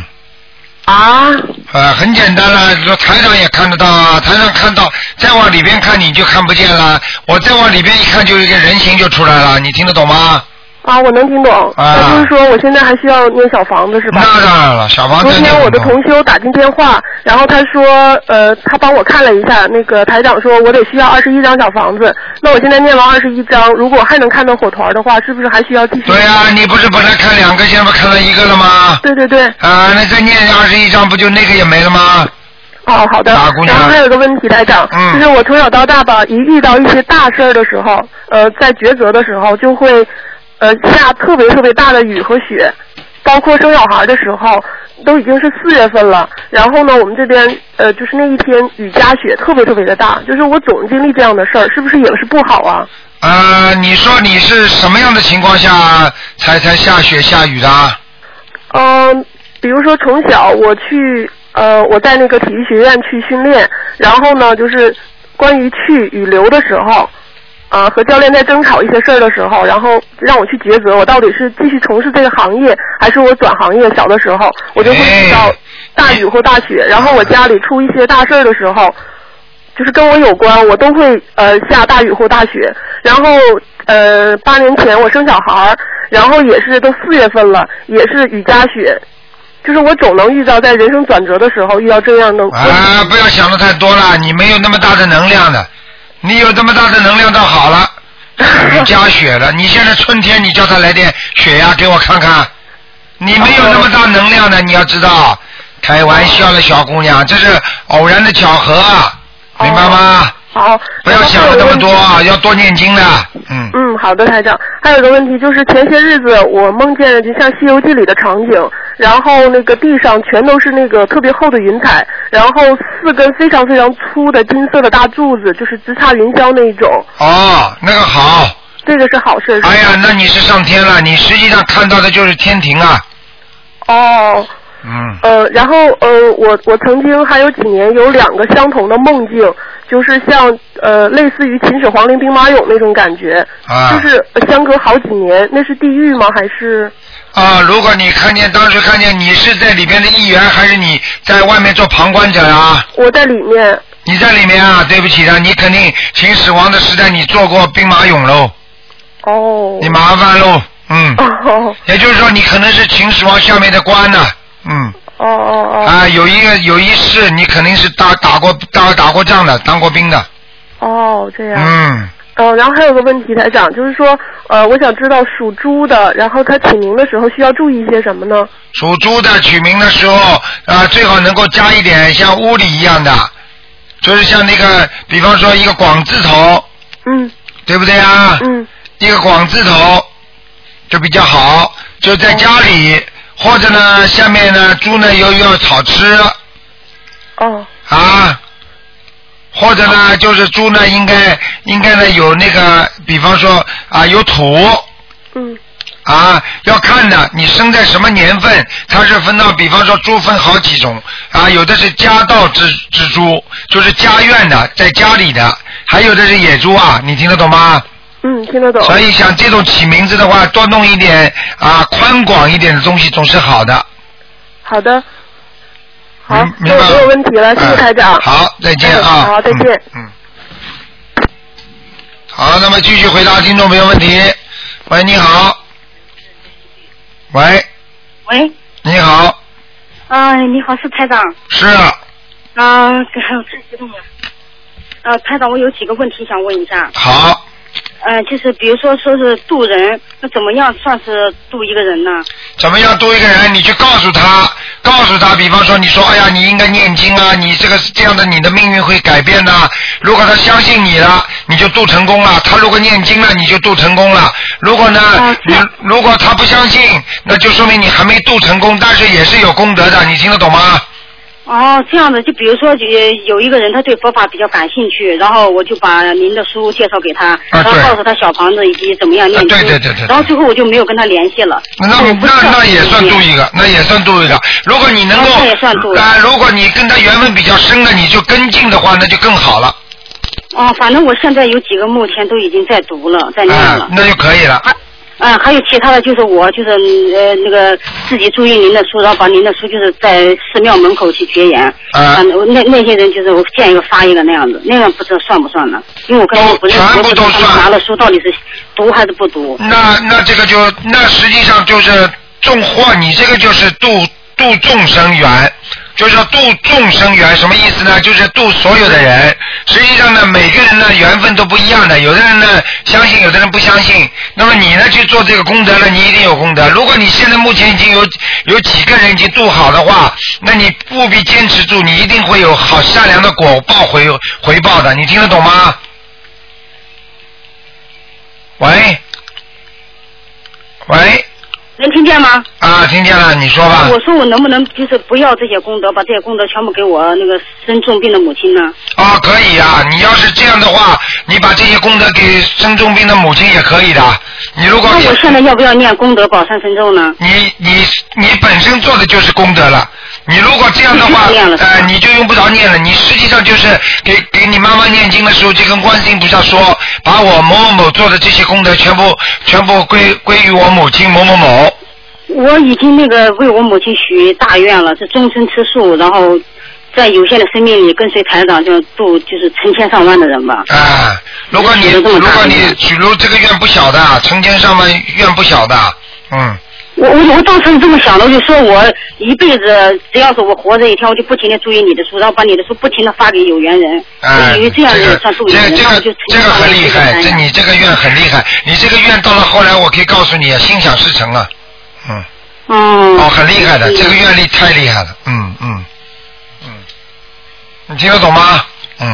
很简单了，台上也看得到啊，台上看到，再往里边看你就看不见了，我再往里边一看就一个人形就出来了，你听得懂吗？ 啊，我能听懂。那就是说我现在还需要念小房子是吧？ 那当然了，小房子。 昨天我的同修打进电话，然后他说他帮我看了一下，那个台长说我得需要21张小房子，那我现在念完21张，如果还能看到火团的话，是不是还需要继续？ 对啊，你不是本来看2个，现在不看了1个了吗？ 对。 啊，那再念21张，不就那个也没了吗？ 哦，好的。然后还有个问题，台长，就是我从小到大吧，一遇到一些大事儿的时候，在抉择的时候就会。下特别大的雨和雪，包括生小孩的时候，都已经是4月份了。然后呢，我们这边就是那一天雨夹雪特别的大，就是我总经历这样的事儿，是不是也是不好啊？ 你说你是什么样的情况下才下雪下雨的？ 比如说从小我去我在那个体育学院去训练，然后呢就是关于去与留的时候。和教练在争吵一些事儿的时候，然后让我去抉择，我到底是继续从事这个行业，还是我转行业。小的时候，我就会遇到大雨或大雪，然后我家里出一些大事儿的时候，就是跟我有关，我都会下大雨或大雪。然后8年前我生小孩，然后也是都4月份了，也是雨夹雪。就是我总能遇到在人生转折的时候遇到这样的。 不要想的太多了，你没有那么大的能量的。你有这么大的能量倒好了，雨夹雪了。你现在春天，你叫他来点雪呀，给我看看。你没有那么大能量的，你要知道。开玩笑了，小姑娘，这是偶然的巧合，明白吗？ 好， 不要想了这么多，要多念经的。 好的，台长。还有一个问题就是前些日子我梦见就像《西游记》里的场景，然后那个地上全都是那个特别厚的云彩，然后4根非常粗的金色的大柱子，就是直插云霄那一种。 那个好， 这个是好事。 哎呀，那你是上天了，你实际上看到的就是天庭啊。 哦。然后我曾经还有几年有2个相同的梦境，就是像类似于秦始皇陵兵马俑那种感觉，就是相隔好几年，那是地狱吗？还是？ 如果你当时看见，你是在里边的一员，还是你在外面做旁观者啊？ 我在里面。 你在里面啊？对不起的，你肯定秦始皇的时代你做过兵马俑喽。 哦。 你麻烦喽，也就是说你可能是秦始皇下面的官呢。有一世你肯定是打过仗的，当过兵的。 哦，这样。然后还有个问题，台长，就是说，我想知道属猪的，然后他起名的时候需要注意一些什么呢？ 属猪的取名的时候，最好能够加一点像屋里一样的，就是像那个，比方说一个广字头，对不对啊？一个广字头就比较好，就在家里。或者呢，下面呢，猪呢有草吃。或者呢，就是猪呢，应该呢有那个，比方说有土。要看的，你生在什么年份，它是分到，比方说猪分好几种有的是家道之猪，就是家院的，在家里的，还有的是野猪你听得懂吗？ 听得懂。 所以像这种起名字的话，多弄一点宽广一点的东西总是好的。 好的。好，没有问题了，谢谢台长。 好，再见啊。 好，再见。 好，那么继续回答听众朋友问题。喂，你好。喂。你好。 你好，是台长。 是。 太激动了。台长，我有几个问题想问一下。 好。 就是比如说是渡人，那怎么样算是渡一个人呢？ 怎么样渡一个人？你去告诉他，比方说你说，哎呀，你应该念经啊，你这样的，你的命运会改变的。如果他相信你了，你就渡成功了；他如果念经了，你就渡成功了。如果呢，如果他不相信，那就说明你还没渡成功，但是也是有功德的。你听得懂吗？ 这样的，就比如说有一个人他对佛法比较感兴趣，然后我就把您的书介绍给他，然后告诉他小房子以及怎么样念经， 对， 然后最后我就没有跟他联系了。 那也算渡一个，如果你能够，如果你跟他缘分比较深的，你就跟进的话，那就更好了。 反正我现在有几个目前都已经在读了，在念了。 那就可以了。 还有其他的就是我就是那个自己注意您的书，然后把您的书就是在寺庙门口去结缘。那些人就是我见一个发一个那样子，那样不知道算不算呢？因为我跟他们不认识， 全部都算。 拿了书到底是读还是不读？ 那这个那实际上就是种祸，你这个就是度众生缘。就是度众生缘，什么意思呢？就是度所有的人。实际上呢，每个人的缘分都不一样的，有的人呢相信，有的人不相信。那么你呢去做这个功德了，你一定有功德。如果你现在目前已经有几个人已经度好的话，那你务必坚持住，你一定会有好善良的果报回报的。你听得懂吗？喂。 能听见吗？ 听见了，你说吧。 我说我能不能就是不要这些功德，把这些功德全部给我那个生重病的母亲呢？ 可以啊，你要是这样的话，你把这些功德给生重病的母亲也可以的。你如果那我现在要不要念功德宝山神咒呢？ 你本身做的就是功德了。你如果这样的话，你就用不着念了。你实际上就是给你妈妈念经的时候，就跟观世音菩萨说，把我某某某做的这些功德全部归于我母亲某某某。 我已经那个为我母亲许大愿了，是终身吃素，然后在有限的生命里跟随台长，就度就是成千上万的人吧。 如果你许这个愿不小的，成千上万愿不小的， 我当时是这么想的，我就说我一辈子只要是我活着一天，我就不停的注意你的书，然后把你的书不停的发给有缘人。我以为这样也算度人， 这个很厉害，你这个愿很厉害，你这个愿到了后来，我可以告诉你，心想事成了。很厉害的，这个愿力太厉害了。你听得懂吗？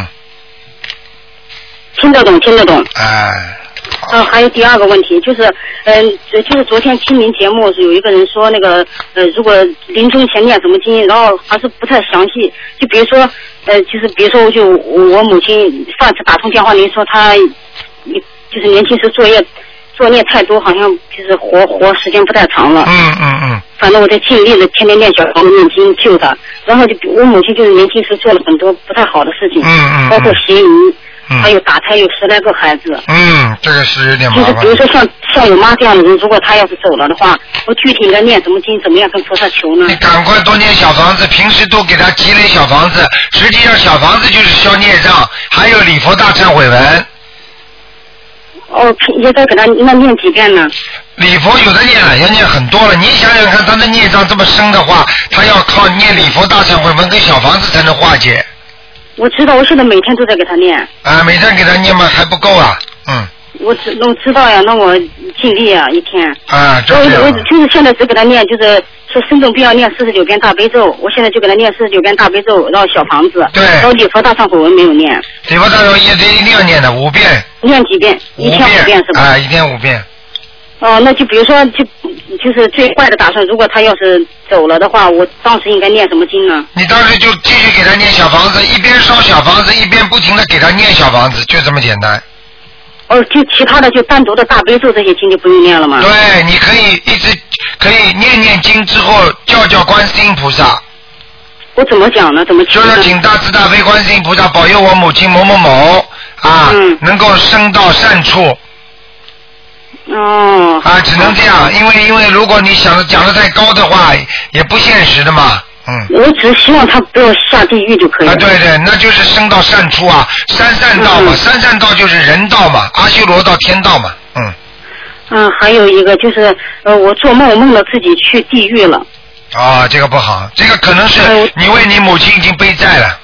听得懂。还有第二个问题就是，就是昨天清明节目是有一个人说那个如果临终前念什么经，然后还是不太详细。就比如说就是比如说我母亲上次打通电话，您说她就是年轻时作孽太多，好像就是活时间不太长了。反正我在尽力的天天念小房子念经救他，然后就我母亲就是年轻时做了很多不太好的事情，包括邪淫。还有打胎有10来个孩子。 这个是有点麻烦。 就是比如说像我妈这样的人，如果她要是走了的话，我具体应该念什么经，怎么样跟菩萨求呢？ 你赶快多念小房子，平时多给他积累小房子。实际上小房子就是消孽障，还有礼佛大忏悔文。 也该给他那念几遍呢？ 礼佛有的念了，要念很多了。你想想看，他的孽障这么深的话，他要靠念礼佛大忏悔文跟小房子才能化解。 我知道，我现在每天都在给他念。 每天给他念嘛还不够啊， 我知道呀，那我尽力啊，一天。 我就是现在只给他念，就是说生重病要念49遍大悲咒，我现在就给他念49遍大悲咒，然后小房子。 对。 然后礼佛大忏悔文没有念。 礼佛大忏悔文一定要念的5遍。 念几遍？1天5遍是吧？ 一天5遍。 那就比如说就是最坏的打算，如果他要是走了的话，我当时应该念什么经呢？ 你当时就继续给他念小房子，一边烧小房子，一边不停的给他念小房子，就这么简单。 就其他的就单独的大悲咒这些经就不用念了吗？ 对，你可以念经之后叫观世音菩萨。 我怎么讲呢？怎么求呢？ 就是请大慈大悲观世音菩萨保佑我母亲某某某能够升到善处。只能这样，因为如果你讲得太高的话，也不现实的嘛。 我只是希望他不要下地狱就可以了。 对，那就是升到善处啊，三善道嘛，三善道就是人道嘛，阿修罗道、天道嘛。 还有一个就是我做梦了自己去地狱了。 这个不好，这个可能是你为你母亲已经背债了。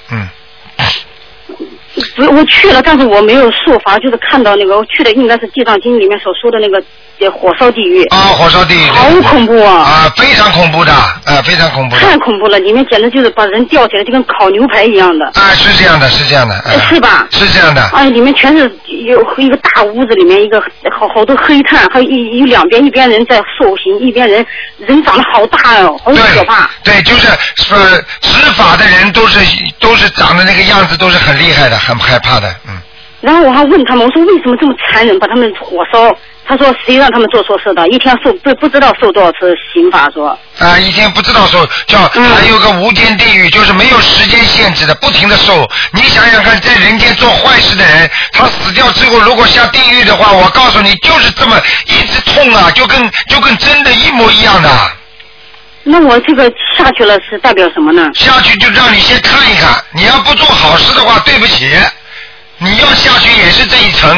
我去了，但是我没有受罚，就是看到那个我去的应该是《地藏经》里面所说的那个火烧地狱。火烧地狱。好恐怖啊！ 非常恐怖的，非常恐怖的。 太恐怖了，里面简直就是把人吊起来，就跟烤牛排一样的。 是这样的，是这样的。 是吧？ 是这样的。 里面全是有一个大屋子，里面一个好多黑炭，还有有两边，一边人在受刑，一边人长得好大哦，好可怕。 对，就是执法的人都是长得那个样子，都是很厉害的。很害怕的， 然后我还问他们，我说为什么这么残忍，把他们火烧？他说谁让他们做错事的？一天不知道受多少次刑罚，说。 一天不知道受，还有个无间地狱，就是没有时间限制的，不停的受。你想想看，在人间做坏事的人，他死掉之后，如果下地狱的话，我告诉你，就是这么一直痛啊，就跟真的一模一样的。 那我这个下去了是代表什么呢？ 下去就让你先看一看，你要不做好事的话，对不起，你要下去也是这一层。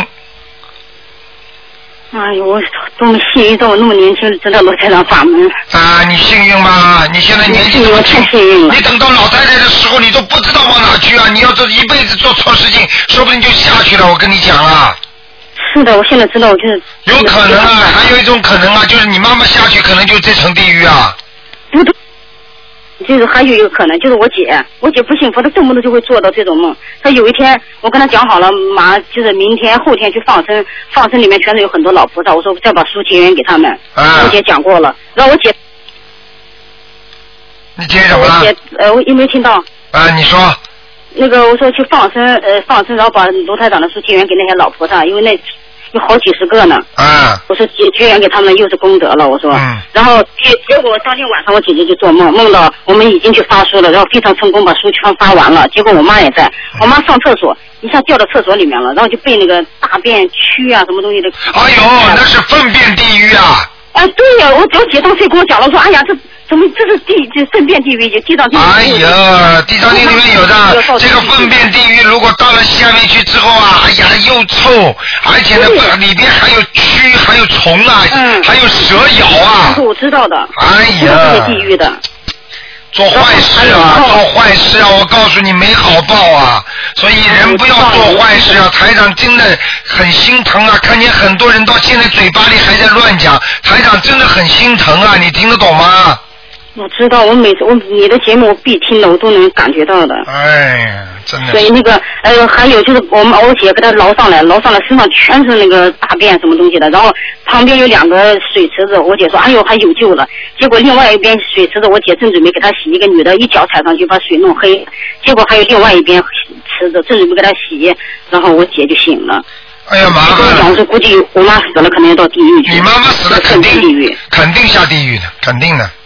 我多么幸运，在我那么年轻知道罗台长法门。 你幸运吗？你现在年纪这么轻， 太幸运了。 你等到老太太的时候，你都不知道往哪去啊！你要这一辈子做错事情，说不定就下去了。我跟你讲啊。 是的，我现在知道，我就是。 有可能啊，还有一种可能啊，就是你妈妈下去，可能就这层地狱啊。 不对。就是还有一个可能，就是我姐不信佛，她动不动就会做到这种梦。她有一天，我跟她讲好了，就是明天后天去放生，放生里面全是有很多老菩萨。我说再把书结缘给他们。我姐讲过了，然后我姐。 你结什么了？ 我姐我有没有听到？ 你说。 那个我说去放生，然后把卢台长的书结缘给那些老菩萨，因为那。有好几十个呢。我说结缘给他们又是功德了，我说。然后结果当天晚上我姐姐就做梦到我们已经去发书了，然后非常成功把书全发完了。结果我妈也在，我妈上厕所一下掉到厕所里面了，然后就被那个大便蛆啊什么东西的。 哎呦，那是粪便地狱啊！ 对呀，我姐当时跟我讲了，说哎呀这是粪便地狱，地藏经。 哎呀，地藏经里面有的这个粪便地狱，如果到了下面去之后啊，哎呀又臭，而且呢里边还有蛆，还有虫啊，还有蛇咬啊。 我知道的。 哎呀。 这是地狱的。 做坏事啊！我告诉你没好报啊！所以人不要做坏事啊！台长真的很心疼啊！看见很多人到现在嘴巴里还在乱讲，台长真的很心疼啊！你听得懂吗？ 我知道，你的节目我必听的，我都能感觉到的。 哎呀，真的。 所以那个还有就是我姐给她捞上来身上全是那个大便什么东西的，然后旁边有2个水池子，我姐说哎呦还有救了。结果另外一边水池子，我姐正准备给她洗，一个女的一脚踩上去把水弄黑，结果还有另外一边池子正准备给她洗，然后我姐就醒了。 哎呀，麻烦了。 讲说估计我妈死了，可能要到地狱去。 你妈妈死了，肯定下地狱的，肯定的。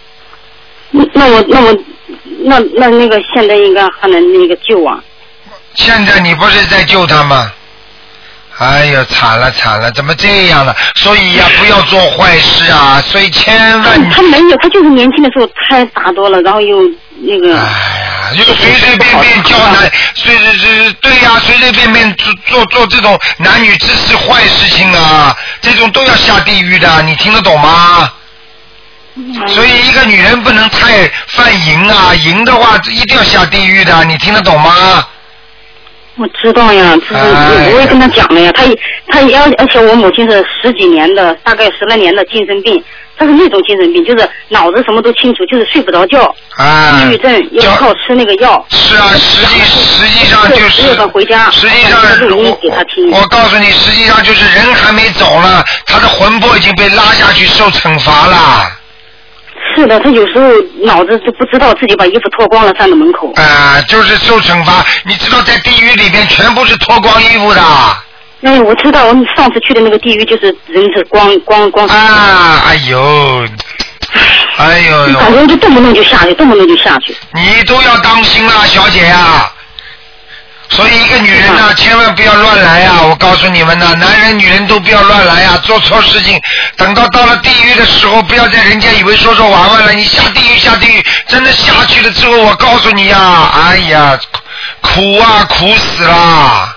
那个现在应该还能那个救啊？ 现在你不是在救他吗？哎呀，惨了，怎么这样了？所以呀，不要做坏事啊！所以千万他没有，他就是年轻的时候太打多了，然后又那个。 哎呀，就随随便便叫男，对呀，随随便便做这种男女之事坏事情啊，这种都要下地狱的，你听得懂吗？所以一个女人不能太犯淫啊，淫的话一定要下地狱的，你听得懂吗？ 我知道呀，我也跟他讲了呀，他而且我母亲是10几年的，大概10来年的精神病，他是那种精神病，就是脑子什么都清楚，就是睡不着觉，抑郁症要靠吃那个药。 是啊，实际上就是。 10月份回家， 实际上我告诉你，实际上就是人还没走呢，他的魂魄已经被拉下去受惩罚了。 是的，他有时候脑子就不知道自己把衣服脱光了站在门口。 就是受惩罚。你知道在地狱里边全部是脱光衣服的。 哎，我知道，我们上次去的那个地狱就是人是光。 哎呦。 感觉就动不动就下去。 你都要当心啦，小姐呀。所以一个女人呢，千万不要乱来啊！我告诉你们呢，男人女人都不要乱来啊！做错事情，等到了地狱的时候，不要在人家以为说玩玩了，你下地狱，真的下去了之后，我告诉你呀，哎呀，苦啊，苦死啦！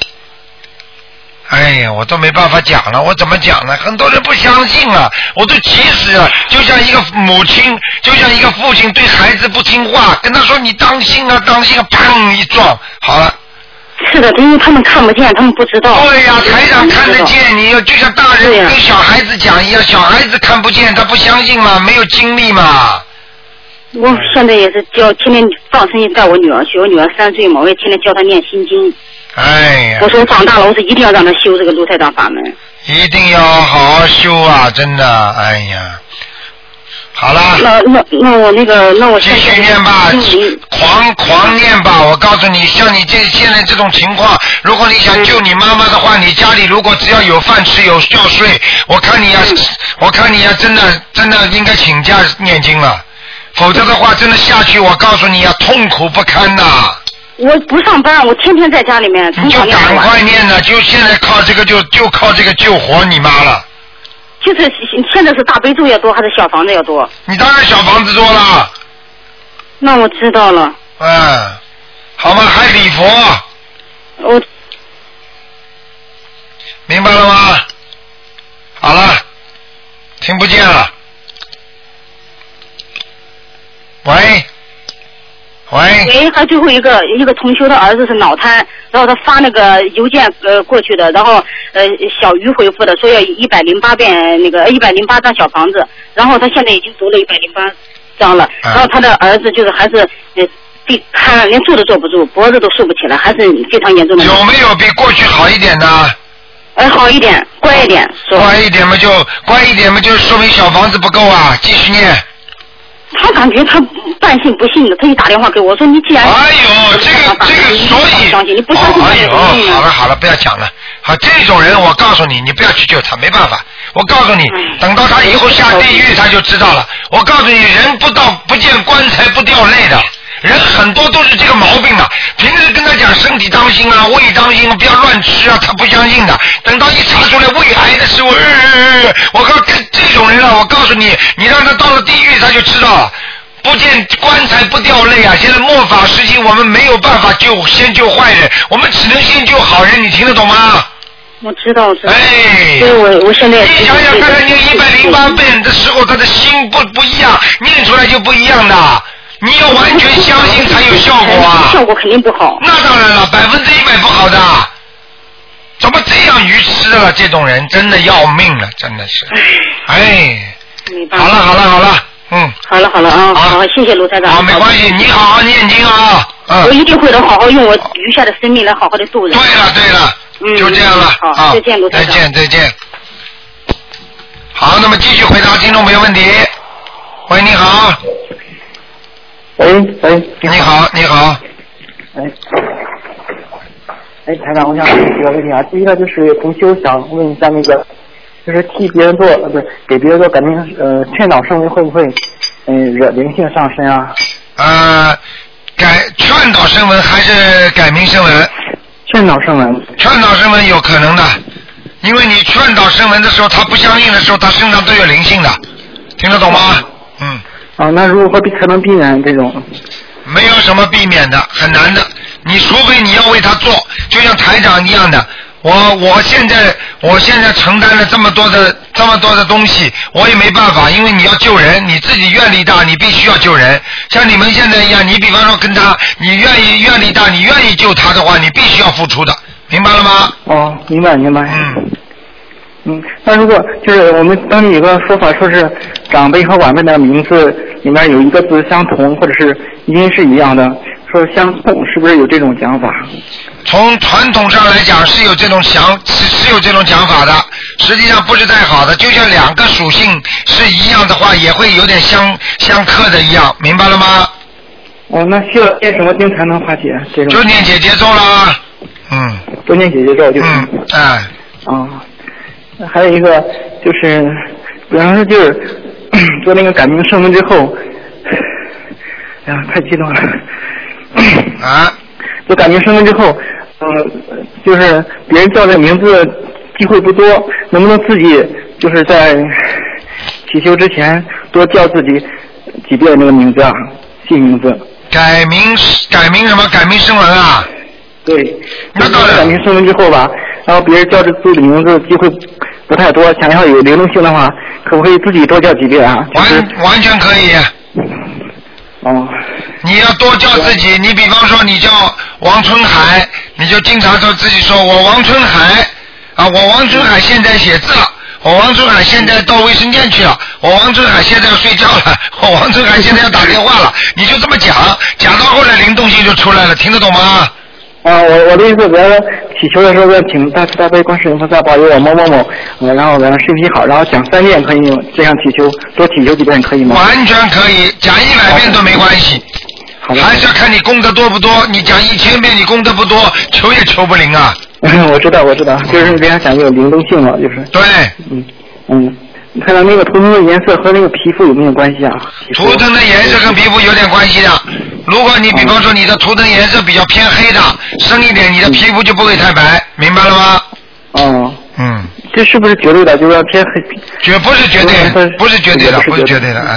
哎呀，我都没办法讲了，我怎么讲呢？很多人不相信啊，我都急死了。就像一个母亲，就像一个父亲对孩子不听话，跟他说你当心啊，砰一撞，好了。 是的，因为他们看不见，他们不知道。 对呀，台长看得见，你就像大人跟小孩子讲一样，小孩子看不见，他不相信嘛，没有经历嘛。 我现在也是天天放生带我女儿去，我女儿3岁嘛，我也天天教她念心经。 哎呀！ 我说长大了，我是一定要让她修这个卢台长法门。 一定要好好修啊！真的，哎呀。好了。 那我继续念吧，狂念吧！我告诉你，像你现在这种情况，如果你想救你妈妈的话，你家里如果只要有饭吃有觉睡，我看你呀，真的应该请假念经了，否则的话真的下去，我告诉你呀，痛苦不堪呐！ 我不上班，我天天在家里面。 你就赶快念了，就现在靠这个就靠这个救活你妈了。 就是现在是大悲咒要多还是小房子要多？ 你当然小房子多了。 那我知道了。 好吗？还礼佛。 我明白了吗？好了，听不见了。喂， 还有最后一个同修的儿子是脑瘫，然后他发那个邮件过去的，然后小鱼回复的说要108遍那个108张小房子，然后他现在已经读了108张了，然后他的儿子就是还是他连坐都坐不住，脖子都竖不起来，还是非常严重的。 有没有比过去好一点呢？ 好一点，乖一点。 乖一点嘛就说明小房子不够啊，继续念。 他感觉他半信不信的，他一打电话给我说你既然这个所以相信你不相信好了不要讲了。好，这种人我告诉你，你不要去救他，没办法。我告诉你，等到他以后下地狱他就知道了。我告诉你，人不见棺材不掉泪的。人很多都是这个毛病的，平时跟他讲身体当心啊，胃当心啊，不要乱吃啊，他不相信的。等到一查出来胃癌的时候，我告跟这种人啊，我告诉你，你让他到了地狱他就知道了。不见棺材不掉泪啊！现在末法时期，我们没有办法先救坏人，我们只能先救好人，你听得懂吗？ 我知道。 哎， 所以我现在你想想看看，念108遍的时候，他的心不一样，念出来就不一样的。你要完全相信才有效果啊！ 效果肯定不好。 那当然了，100%不好的。怎么这样愚痴了？这种人真的要命了，真的是。好了。 好了啊！好，谢谢卢台长。 好，没关系，你好好念经啊！ 我一定会的，好好用我余下的生命来好好的度人。 对了，就这样了。 好，再见，卢台长。 再见。好，那么继续回答听众没有问题。喂，你好。 喂， 你好。 哎，台长，我想问几个问题啊。第一个就是同修想问一下那个，就是替别人做不是给别人做改名劝导声纹会不会惹灵性上身啊？ 劝导声纹还是改名声纹？ 劝导声纹。 劝导声纹有可能的，因为你劝导声纹的时候，他不相应的时候，他身上都有灵性的，听得懂吗？嗯。 啊，那如果才能避免这种？ 没有什么避免的，很难的。你除非你要为他做，就像台长一样的。我现在承担了这么多的东西，我也没办法，因为你要救人，你自己愿力大，你必须要救人。像你们现在一样，你比方说跟他，你愿力大，你愿意救他的话，你必须要付出的，明白了吗？ 哦，明白。那如果就是我们当地有个说法，说是长辈和晚辈的名字里面有一个字相同，或者是音是一样的，说相同，是不是有这种讲法？ 从传统上来讲是有这种讲法的，实际上不是太好的。就像两个属性是一样的话，也会有点相克的一样，明白了吗？ 哦，那需要念什么经才能化解这种？ 就念姐姐咒啦。 多念姐姐咒就是。还有一个就是，比方说就是做那个改名声纹之后，哎呀，太激动了。做改名声纹之后，就是别人叫这名字机会不多，能不能自己就是在祈求之前多叫自己几遍那个名字啊，新名字？ 改名什么？改名声纹啊？ 对。那到了改名声纹之后吧，然后别人叫着自己的名字机会不太多，想要有灵动性的话，可不可以自己多叫几遍啊？ 完全可以。你要多叫自己，你比方说你叫王春海，你就经常说自己说我王春海啊，我王春海现在写字了，我王春海现在到卫生间去了，我王春海现在要睡觉了，我王春海现在要打电话了，你就这么讲到后来灵动性就出来了，听得懂吗？ 我的意思，咱祈求的时候要请大慈大悲观世音菩萨保佑我某某某，然后身体好，然后讲3遍可以吗？这样祈求，多祈求几遍可以吗？ 完全可以，讲100遍都没关系。还是要看你功德多不多，你讲1000遍你功德不多，求也求不灵啊。 我知道，就是别人想有灵动性嘛，就是。 对。 你看到那个图腾的颜色和那个皮肤有没有关系啊？ 图腾的颜色跟皮肤有点关系的。如果你比方说你的图腾颜色比较偏黑的，深一点，你的皮肤就不会太白，明白了吗？ 这是不是绝对的？就是要偏黑？ 不是绝对，不是绝对的，不是绝对的，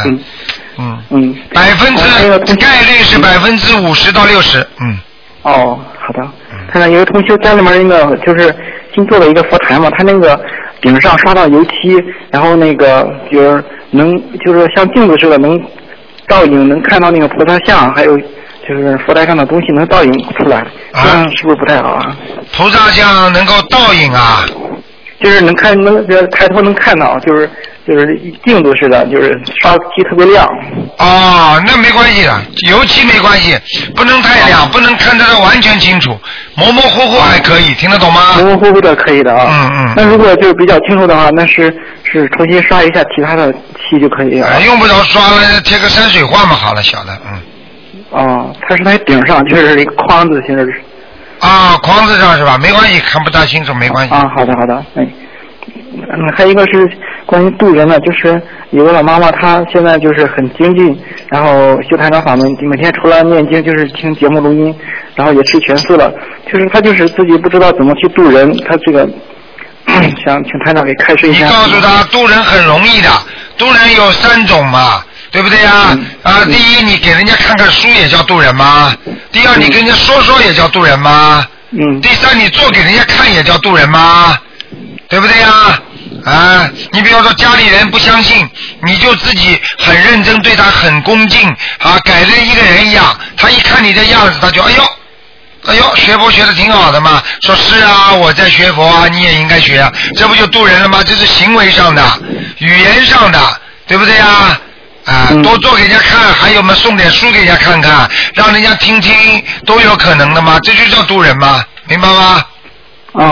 概率是50%到60%。 好的。看看有个同学家里面那个就是新做的一个佛台嘛，他那个顶上刷到油漆，然后那个就是像镜子似的能倒影，能看到那个菩萨像，还有就是佛台上的东西能倒影出来，这样是不是不太好啊？ 菩萨像能够倒影啊？ 就是抬头能看到，就是镜子似的，就是刷漆特别亮。 那没关系的，油漆没关系，不能太亮，不能看得到完全清楚，模模糊糊还可以，听得懂吗？ 模模糊糊的可以的啊。那如果就是比较清楚的话，那是重新刷一下其他的漆就可以了。 用不着刷了，贴个山水画嘛，好了，小的。 它是在顶上，就是一个框子形式。 框子上是吧？没关系，看不大清楚，没关系。 好的。还有一个是关于渡人的，就是有个老妈妈，她现在就是很精进，然后修台长法门，每天除了念经就是听节目录音，然后也吃全素了。就是她就是自己不知道怎么去渡人，她这个想请台长给开示一下。 你告诉她渡人很容易的，渡人有3种嘛。对不对呀？第一，你给人家看看书也叫渡人吗？第二，你跟人家说也叫渡人吗？第三，你做给人家看也叫渡人吗？对不对呀？你比方说家里人不相信，你就自己很认真对他很恭敬改了一个人一样，他一看你的样子，他就哎呦，学佛学的挺好的嘛。说是啊，我在学佛啊，你也应该学啊，这不就渡人了吗？这是行为上的，语言上的，对不对呀？多做给人家看，还有嘛，送点书给人家看看，让人家听听，都有可能的嘛，这就叫渡人嘛，明白吗？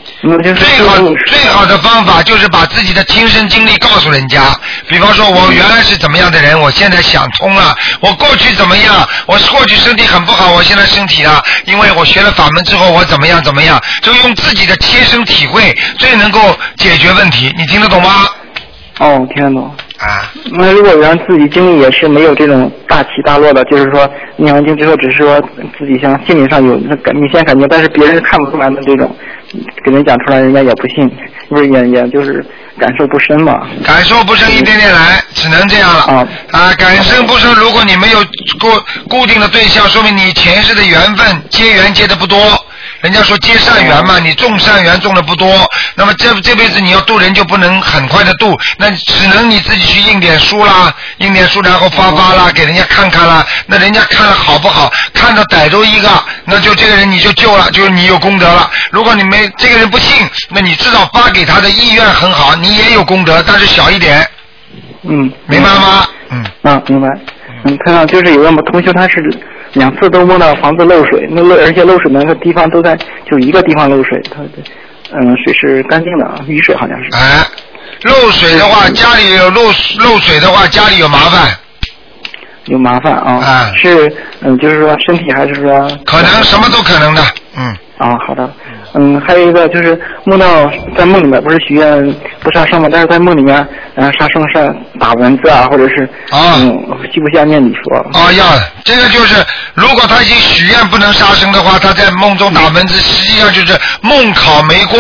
最好的方法就是把自己的亲身经历告诉人家。比方说，我原来是怎么样的人，我现在想通了；我过去怎么样，我过去身体很不好，我现在身体啊，因为我学了法门之后，我怎么样，就用自己的切身体会，最能够解决问题。你听得懂吗？ 哦，听得懂。啊，那如果让自己经历也是没有这种大起大落的，就是说念完经之后，只是说自己像心理上有明显感觉，但是别人看不出来的这种，给人讲出来，人家也不信，不是也就是感受不深嘛。 感受不深，一点点来，只能这样了。感受不深，如果你没有固定的对象，说明你前世的缘分结缘结的不多。人家说结善缘嘛，你种善缘种的不多，那么这辈子你要度人就不能很快的度，那只能你自己去印点书啦，然后发啦，给人家看看啦，那人家看了好不好，看到逮住一个，那就这个人你就救了，就是你有功德了。如果你没这个人不信，那你至少发给他的意愿很好，你也有功德，但是小一点。明白吗？ 明白。看到就是有个同学，他是2次都梦到房子漏水，而且漏水的那个地方都在就一个地方漏水，他水是干净的，雨水好像是。 漏水的话，家里有漏水的话，家里有麻烦。 有麻烦啊？是就是说身体还是说？ 可能什么都可能的。 好的。还有一个就是梦到在梦里面不是许愿不杀生嘛，但是在梦里面杀生是打蚊子啊，或者是吸不下念礼佛。 这个就是如果他已经许愿不能杀生的话，他在梦中打蚊子，实际上就是梦考没过。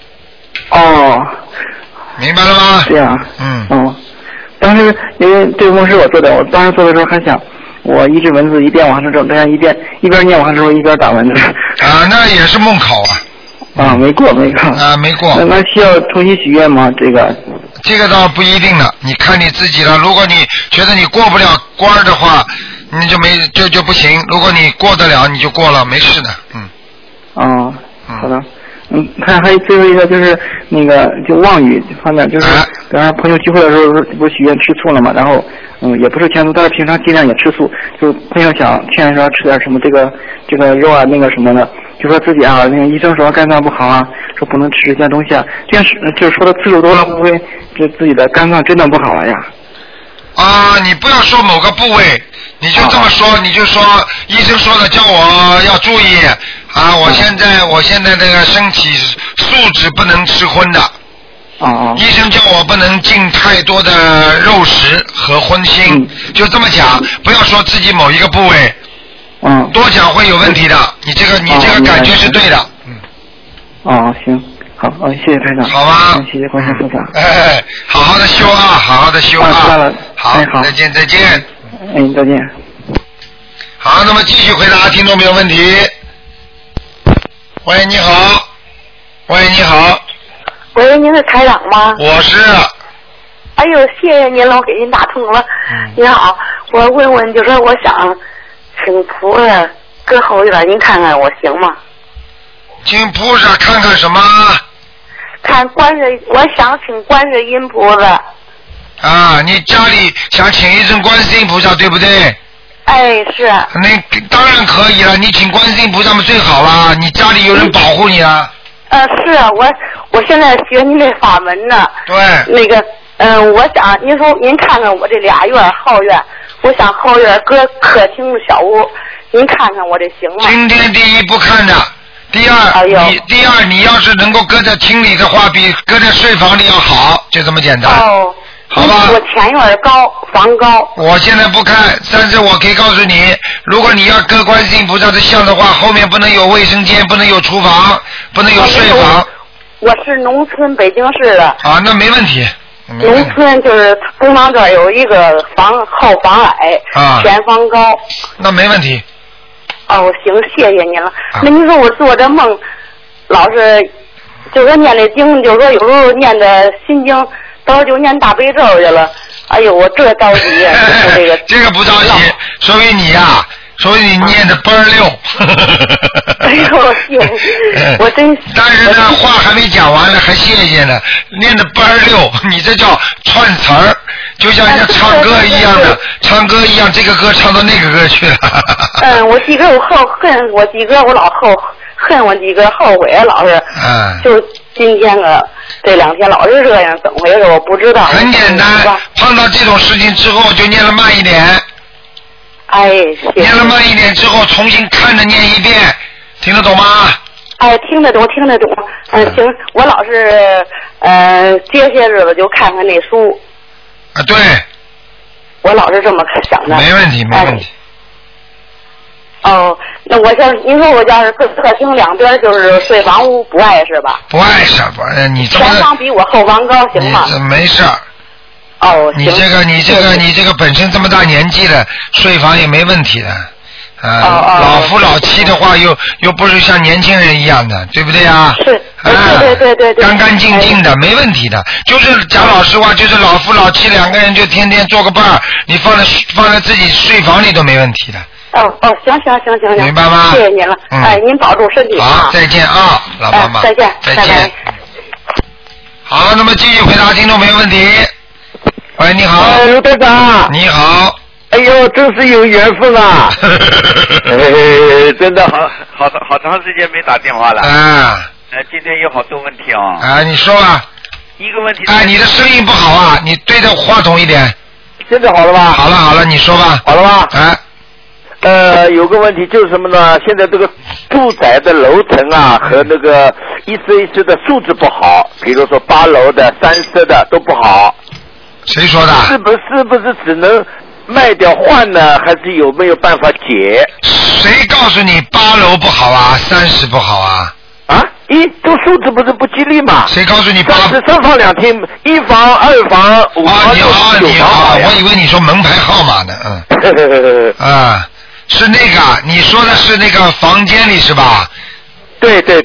明白了吗？ 这样。当时因为这个梦是我做的，我当时做的时候还想。我一只蚊子一边往上走，这样一边念往上走，一边打蚊子。 那也是梦考没过。没过。那需要重新许愿吗？ 这个倒不一定了，你看你自己了。如果你觉得你过不了关的话，你就不行；如果你过得了，你就过了，没事的。 好的。看还有最后一个就是那个就妄语方面，就是比方说朋友聚会的时候不许愿吃醋了嘛，然后也不是全素，但是平常尽量也吃素，就朋友想劝说吃点什么这个肉啊那个什么的，就说自己那个医生说肝脏不好啊，说不能吃这些东西啊，这样就是说的次数多了，会不会这自己的肝脏真的不好了呀？ 你不要说某个部位，你就这么说，你就说医生说的叫我要注意我现在这个身体素质不能吃荤的。医生叫我不能进太多的肉食和荤腥，就这么讲，不要说自己某一个部位。多讲会有问题的。你这个感觉是对的。 行。好，谢谢台长。 好吧。 谢谢观世菩萨。 好好的修好好的修知道了。 好，再见。 再见。 好，那么继续回答听众朋友问题。喂，你好。 喂，您是台长吗？ 我是。 哎呦，谢谢您了，我给您打通了。您好，我问问，就是我想请菩萨搁后院，您看看我行吗？ 请菩萨看看什么？ 看我想请观世音菩萨。 你家里想请一尊观世音菩萨，对不对？ 是。 那当然可以了，你请观世音菩萨嘛最好了，你家里有人保护你啊。 是啊，我现在学您这法门呢。 对。 那个我想您看看我这俩院后院，我想后院搁客厅小屋，您看看我这行吗？ 今天第一不看的。第二，你要是能够搁在厅里的话，比搁在睡房里要好，就这么简单。好吧。 我前院高，房高。 我现在不看，但是我可以告诉你，如果你要搁观世音菩萨的像的话，后面不能有卫生间，不能有厨房，不能有睡房。 我是农村北京市的。 那没问题。 农村就是东房这儿有一个后房矮，前房高。 那没问题。 行，谢谢您了。那您说我做这梦，老是就说念这经，就说有时候念的心经，到时候就念大悲咒去了。哎呦，我这着急呀！ 这个不着急，说明你呀，所以你念的倍儿溜。 哎呦，谢谢，我真。 但是呢，话还没讲完呢，还谢谢呢，念的倍儿溜，你这叫串词儿。就像人家唱歌一样的，唱歌一样，这个歌唱到那个歌去了。 我记歌我老恨我几个后悔，老是。就今天这2天老是这样，怎么回事？我不知道。 很简单，碰到这种事情之后就念了慢一点。 哎， 念了慢一点之后，重新看着念一遍，听得懂吗？ 哎，听得懂。行，我老是接些日子就看看那书。 啊，对。 我老是这么想的。 没问题。 哦，那您说我要是客厅两边就是睡房屋不碍事吧？ 不碍事，你这前房比我后房高，行吗？ 没事。 哦， 你这个本身这么大年纪了，睡房也没问题的。老夫老妻的话又不是像年轻人一样的，对不对啊？ 是。对。 干干净净的，没问题的。就是讲老实话，就是老夫老妻2个人就天天做个伴儿，你放在自己睡房里都没问题的。 行， 明白吗？ 谢谢您了。您保重身体。 好，再见啊，老妈妈。 再见。 好，那么继续回答听众没问题。喂，你好。 卢队长。 你好。 哎呦，真是有缘分啊！真的好长时间没打电话了。今天有好多问题哦。 你说吧。 一个问题。 你的声音不好啊，你对着话筒一点。 现在好了吧？ 好了，你说吧。 好了吧？有个问题就是什么呢？现在这个住宅的楼层啊和那个一室的素质不好，比如说8楼的、3室的都不好。 谁说的？ 是不是只能卖掉换呢？还是有没有办法解？ 谁告诉你8楼不好啊，3室不好啊？ 这个数字不是不吉利嘛？ 谁告诉你 3房2厅，1房2房5房你好，我以为你说门牌号码呢。是那个，你说的是那个房间里是吧？ 对。有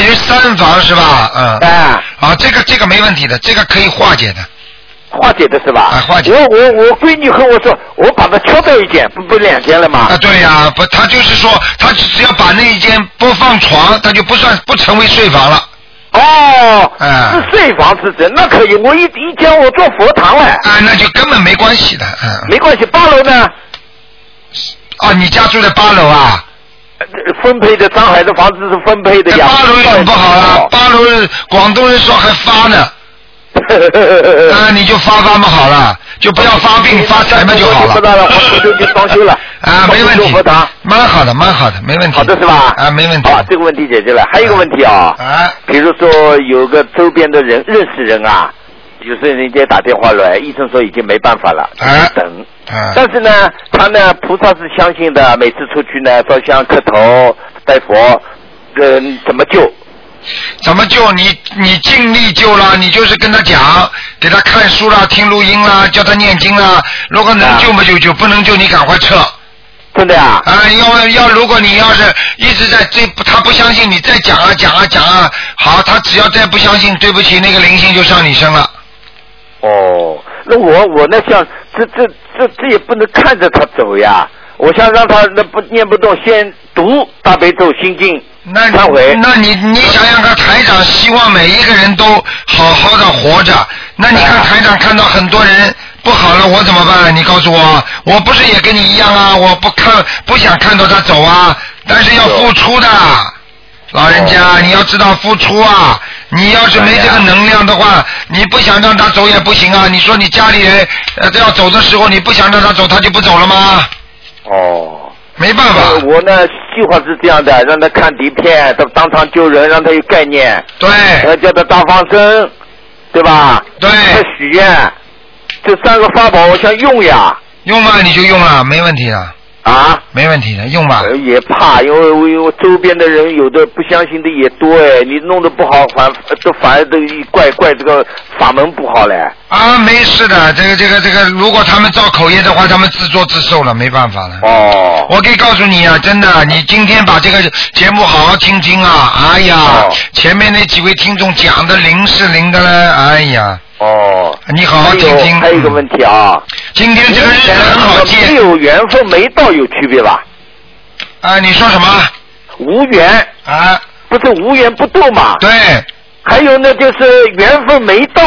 3房是吧？这个没问题的，这个可以化解的。 化解的是吧？ 化解。 我闺女和我说，我把它敲掉一间，不2间了吗？ 对呀，他就是说，他只要把那一间不放床，他就不成为睡房了。 是睡房是真，那可以。我一间我做佛堂了。 那就根本没关系的。 没关系。8楼呢？ 你家住在8楼啊？ 分配的上海的房子是分配的呀。 8楼有什么不好了？8楼广东人说还发呢。你就发嘛好了，就不要发病发财嘛就好了。 知道了，我就装修了。 没问题。蛮好的，没问题。 好的是吧？ 没问题。 好，这个问题解决了。还有一个问题比如说有个周边的人认识人啊，有时候人家打电话来，医生说已经没办法了，等。但是呢，他呢菩萨是相信的，每次出去呢烧香磕头拜佛，怎么救？ 怎么救？你尽力救了，你就是跟他讲，给他看书啦，听录音啦，教他念经啦。如果能救嘛就救，不能救你赶快撤。 真的呀？ 如果你要是一直在他不相信，你再讲啊，好，他只要再不相信，对不起，那个灵性就上你身了。 那我那想这也不能看着他走呀。我想让他念不动，先读大悲咒心经。 那你想想看，台长希望每一个人都好好的活着。那你看台长看到很多人不好了，我怎么办？你告诉我不是也跟你一样啊？我不想看到他走啊，但是要付出的。老人家，你要知道付出啊！你要是没这个能量的话，你不想让他走也不行啊！你说你家里人要走的时候，你不想让他走，他就不走了吗？没办法。 我呢计划是这样的，让他看底片，当场救人，让他有概念。 对。 叫他大放生，对吧？ 对。 许愿，这3个法宝我想用呀。 用嘛你就用了，没问题的。没问题的，用吧。 也怕，因为周边的人有的不相信的也多你弄得不好，反而都怪这个法门不好嘞。 没事的，这个，如果他们造口业的话，他们自作自受了，没办法了。我可以告诉你啊，真的，你今天把这个节目好好听听啊，哎呀，前面那几位听众讲的灵是灵的了，哎呀。你好好听听。 还有一个问题啊， 今天这个日子很好接。 没有缘分没到有区别吧？ 你说什么？ 无缘不是无缘不度嘛？ 对。 还有呢，就是缘分没到，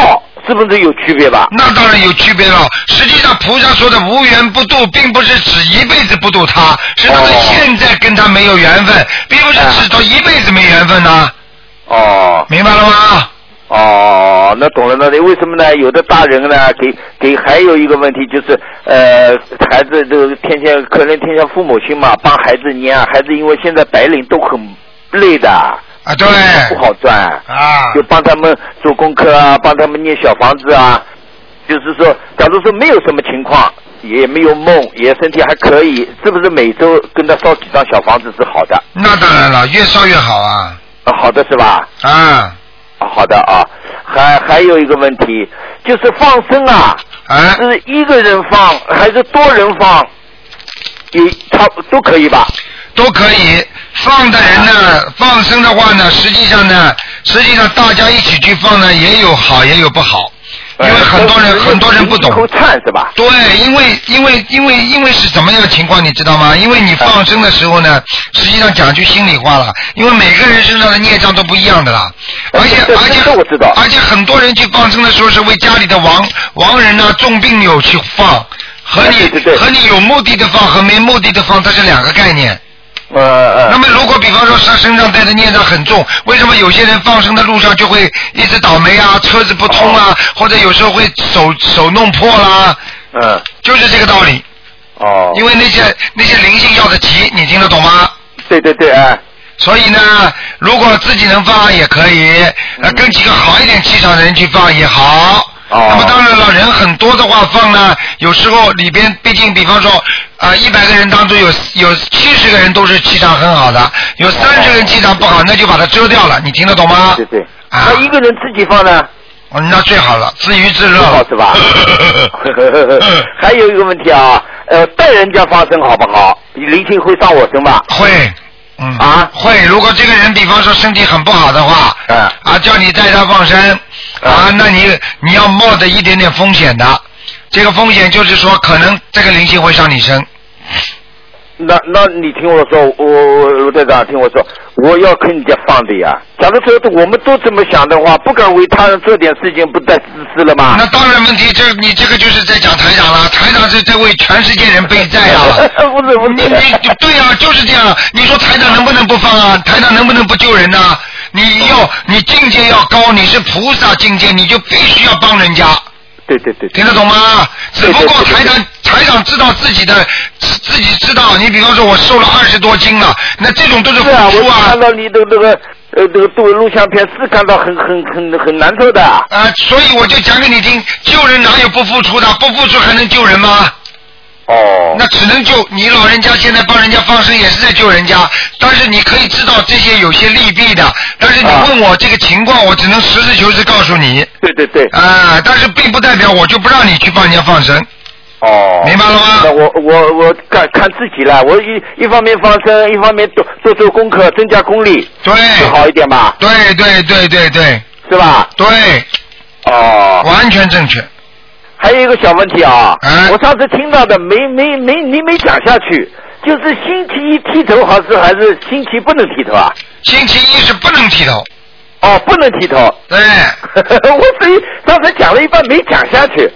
是不是有区别吧？ 那当然有区别了。实际上菩萨说的无缘不渡，并不是指一辈子不渡他，是他的现在跟他没有缘分，并不是指到一辈子没缘分呢。 哦， 明白了吗？ 哦，那懂了。那为什么呢？有的大人呢，给还有一个问题就是，孩子都可能天天父母亲嘛，帮孩子念，孩子因为现在白领都很累的。 啊，对， 不好赚啊， 就帮他们做功课啊，帮他们念小房子啊。就是说，假如说没有什么情况，也没有梦，也身体还可以，是不是每周跟他烧几张小房子是好的？ 那当然了，越烧越好啊。 好的是吧？ 啊。 好的啊，还有一个问题，就是放生啊，是一个人放还是多人放？都可以吧？ 都可以。放的人呢，放生的话呢，实际上大家一起去放呢，也有好也有不好。因为很多人不懂。 口灿是吧？ 对，因为是怎么样的情况你知道吗？因为你放生的时候呢，实际上讲句心里话了，因为每个人身上的孽障都不一样的啦，而且我知道， 而且很多人去放生的时候是为家里的亡人啊重病友去放，和你有目的的放和没目的的放，它是两个概念。那么如果比方说他身上带的孽障很重，为什么有些人放生的路上就会一直倒霉啊，车子不通啊，或者有时候会手弄破啦？就是这个道理。因为那些灵性要的急，你听得懂吗？ 对对对， 所以呢，如果自己能放也可以，跟几个好一点气场的人去放也好。那么当然了，人很多的话放呢，有时候里边毕竟比方说100个人当中有70个人都是气场很好的，有30个人气场不好，那就把它遮掉了，你听得懂吗？ 对对。那一个人自己放呢？ 那最好了，自娱自乐。 好是吧？还有一个问题啊，带人家放生好不好？灵性会上我身吗？ 会。会。如果这个人比方说身体很不好的话，叫你带他放生，那你要冒着一点点风险的，这个风险就是说可能这个灵性会上你身。 那你听我说，罗队长听我说，我要跟人家放的呀。假如说我们都这么想的话，不敢为他人做点事情，不带自私了吗？ 那当然，问题你这个就是在讲台长了，台长是在为全世界人背债啊。 不是， 你对啊，就是这样。你说台长能不能不放啊？台长能不能不救人呢？你境界要高，你是菩萨境界，你就必须要帮人家。 对对对， 听得懂吗？只不过台长知道自己知道，你比方说我瘦了20多斤了，那这种都是付出啊。 我看到你的那个录像片是感到很难受的。 所以我就讲给你听，救人哪有不付出的？不付出还能救人吗？那只能救你老人家，现在帮人家放生也是在救人家，但是你可以知道这些有些利弊的，但是你问我这个情况，我只能实事求是告诉你。 对对对。 但是并不代表我就不让你去帮人家放生。明白了吗？ 那我看自己了，我一方面放生，一方面做功课，增加功力， 对， 好一点吧？ 对， 是吧？ 对。完全正确。 还有一个小问题啊，我上次听到的你没讲下去，就是星期一剃头还是星期不能剃头啊？ 星期一是不能剃头。 不能剃头。 对。 我所以上次讲了一半没讲下去。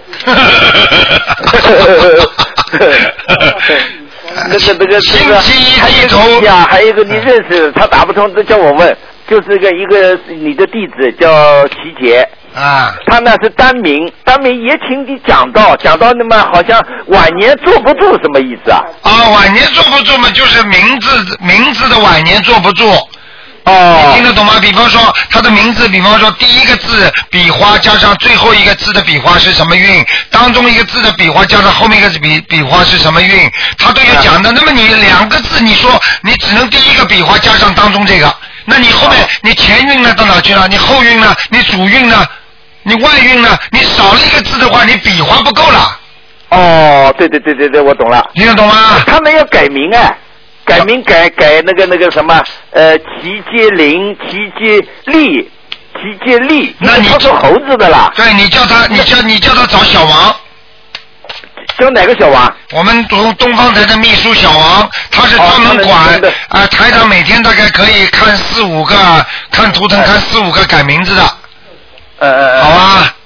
那个星期一剃头呀，还有一个你认识他打不通，叫我问，就是一个你的弟子叫齐杰。他呢是单名也请你讲到那么好像晚年坐不住什么意思啊？ 晚年坐不住嘛，就是名字的晚年坐不住。你听得懂吗？比方说他的名字，比方说第一个字笔画加上最后一个字的笔画是什么韵，当中一个字的笔画加上后面一个笔画是什么韵，他都有讲的。那么你2个字，你说你只能第一个笔画加上当中这个，那你后面你前韵呢到哪去了？你后韵呢？你主韵呢？你外韵呢？你少了一个字的话，你笔画不够了。 对，我懂了。 听得懂吗？ 他们要改名改名改那个什么齐接林、齐接利， 那你做猴子的啦。 对，你叫他找小王。 叫哪个小王？ 我们东方台的秘书小王，他是专门管台长每天大概可以看4-5个，看图腾看4-5个改名字的。 好吧。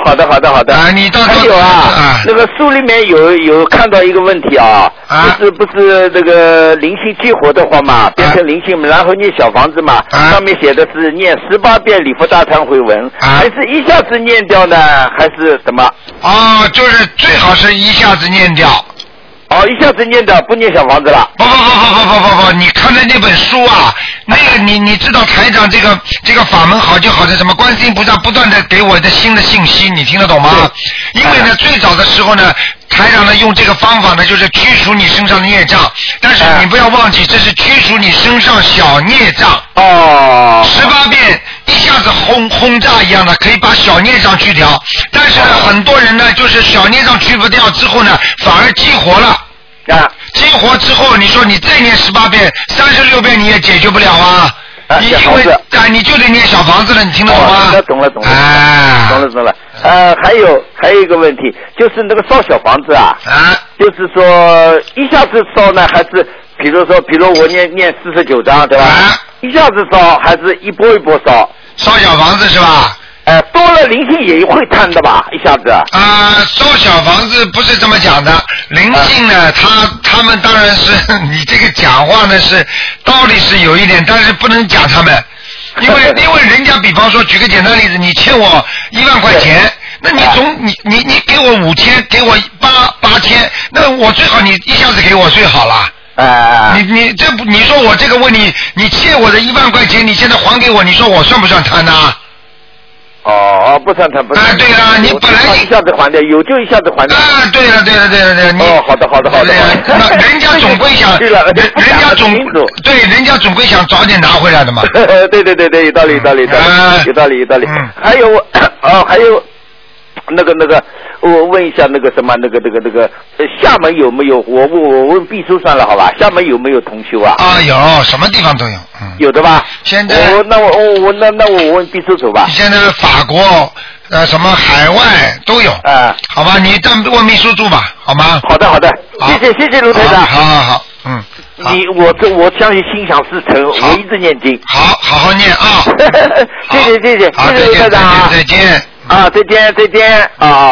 好的。 啊，你到时候还有啊，那个书里面有看到一个问题啊，不是那个灵性激活的话嘛，变成灵性，然后念小房子嘛，上面写的是念18遍礼佛大忏悔文，还是一下子念掉呢，还是什么？ 哦，就是最好是一下子念掉。 哦，一下子念的，不念小房子了。 不，你看的那本书啊，那个你知道台长这个法门好就好在什么？观世音菩萨不断的给我的新的信息，你听得懂吗？因为呢，最早的时候呢，台长呢用这个方法呢，就是驱除你身上的孽障，但是你不要忘记，这是驱除你身上小孽障。 哦。 18遍一下子轰炸一样的，可以把小孽障去掉。但是呢，很多人呢，就是小孽障去不掉之后呢，反而激活了。激活之后，你说你再念18遍、36遍，你也解决不了啊！因为你就得念小房子了，你听得懂吗？ 懂了。懂了。还有一个问题，就是那个烧小房子啊，就是说一下子烧呢，还是比如我念49章，对吧？一下子烧还是一波一波烧？ 烧小房子是吧？ 多了灵性也会贪的吧？一下子。 烧小房子不是这么讲的，灵性呢，他们当然是你这个讲话呢是道理是有一点，但是不能讲他们，因为人家比方说举个简单例子，你欠我1万块钱，那你你给我5000，给我8000，那我最好你一下子给我最好了。你说我这个问题，你欠我的1万块钱，你现在还给我，你说我算不算贪呐？ 不算贪。 对了，你本来一下子还的，有就一下子还的。 对了，你好的。 那人家总归想，人家总归想早点拿回来的嘛。 对，有道理。还有那个，我问一下那个什么，那个厦门有没有？我问秘书算了，好吧？厦门有没有同修啊？ 有，什么地方都有。 有的吧？ 现在那我问秘书走吧。 现在法国什么海外都有。好吧，你问秘书处吧，好吗？ 好的，谢谢卢台长。 好。 我相信心想事成，我一直念经。 好好念啊！ 谢谢卢台长。 再见。 再见。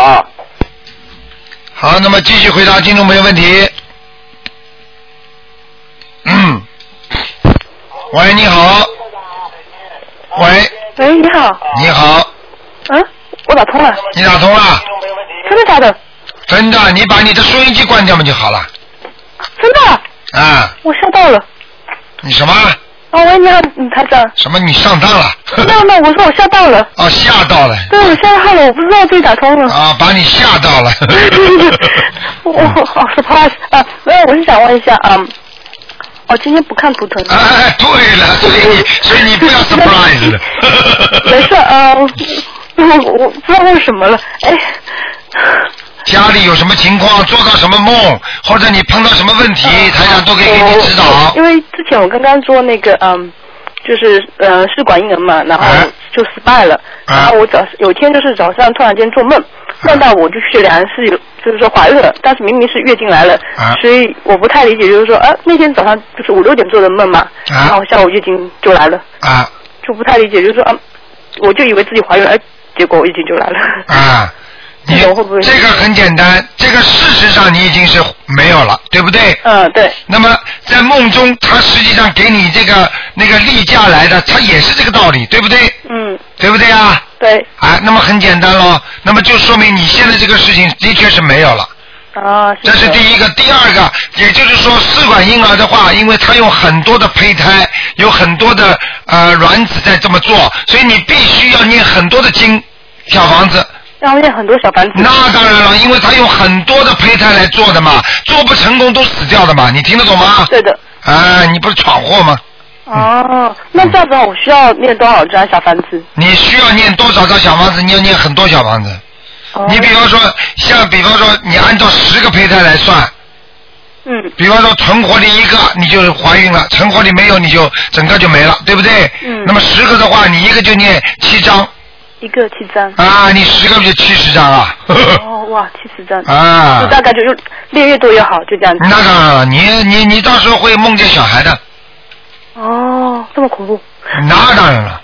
好，那么继续回答听众朋友问题。喂，你好。 喂，你好。 你好。 我打通了。 你打通了？ 真的假的？ 真的，你把你的收音机关掉嘛就好了。 真的？我吓到了。 你什么？ 喂，你好，台长。 什么？你上当了？ 那我说我吓到了。 吓到了。 对，我吓到了，我不知道自己打通了。 把你吓到了。 我好 surprise 没有，我是想问一下今天不看图腾。 对了，所以你不要 surprise 了。 没事我不知道为什么了。 家里有什么情况，做到什么梦，或者你碰到什么问题，台长都可以给你指导。 因为之前我刚刚做那个就是试管婴儿嘛，然后就失败了。然后我有一天就是早上突然间做梦到我就血量是就是说怀孕了，但是明明是月经来了，所以我不太理解，就是说那天早上就是5、6点做的梦嘛，然后下午月经就来了，就不太理解，就是说我就以为自己怀孕了，结果月经就来了。 你这个很简单，这个事实上你已经是没有了，对不对？ 对。 那么在梦中，他实际上给你那个例假来的，他也是这个道理，对不对？对不对啊？ 对。 那么很简单咯，那么就说明你现在这个事情的确是没有了。这是第一个。第二个，也就是说试管婴儿的话，因为它有很多的胚胎，有很多的卵子在这么做，所以你必须要念很多的经小房子。 要念很多小房子。 那当然了，因为它用很多的胚胎来做的嘛，做不成功都死掉的嘛，你听得懂吗？ 对的。 你不是闯祸吗？ 那这样子我需要念多少张小房子？ 你需要念多少张小房子？你要念很多小房子。你比方说，你按照10个胚胎来算。比方说存活率1个，你就怀孕了；存活率没有，你就整个就没了，对不对？那么10个的话，你一个就念7张。 一个7张。 你10个就70张啊。 哇，70张。就大概就越多越好，就这样子。 那当然了，你到时候会梦见小孩的。 这么恐怖。 那当然了。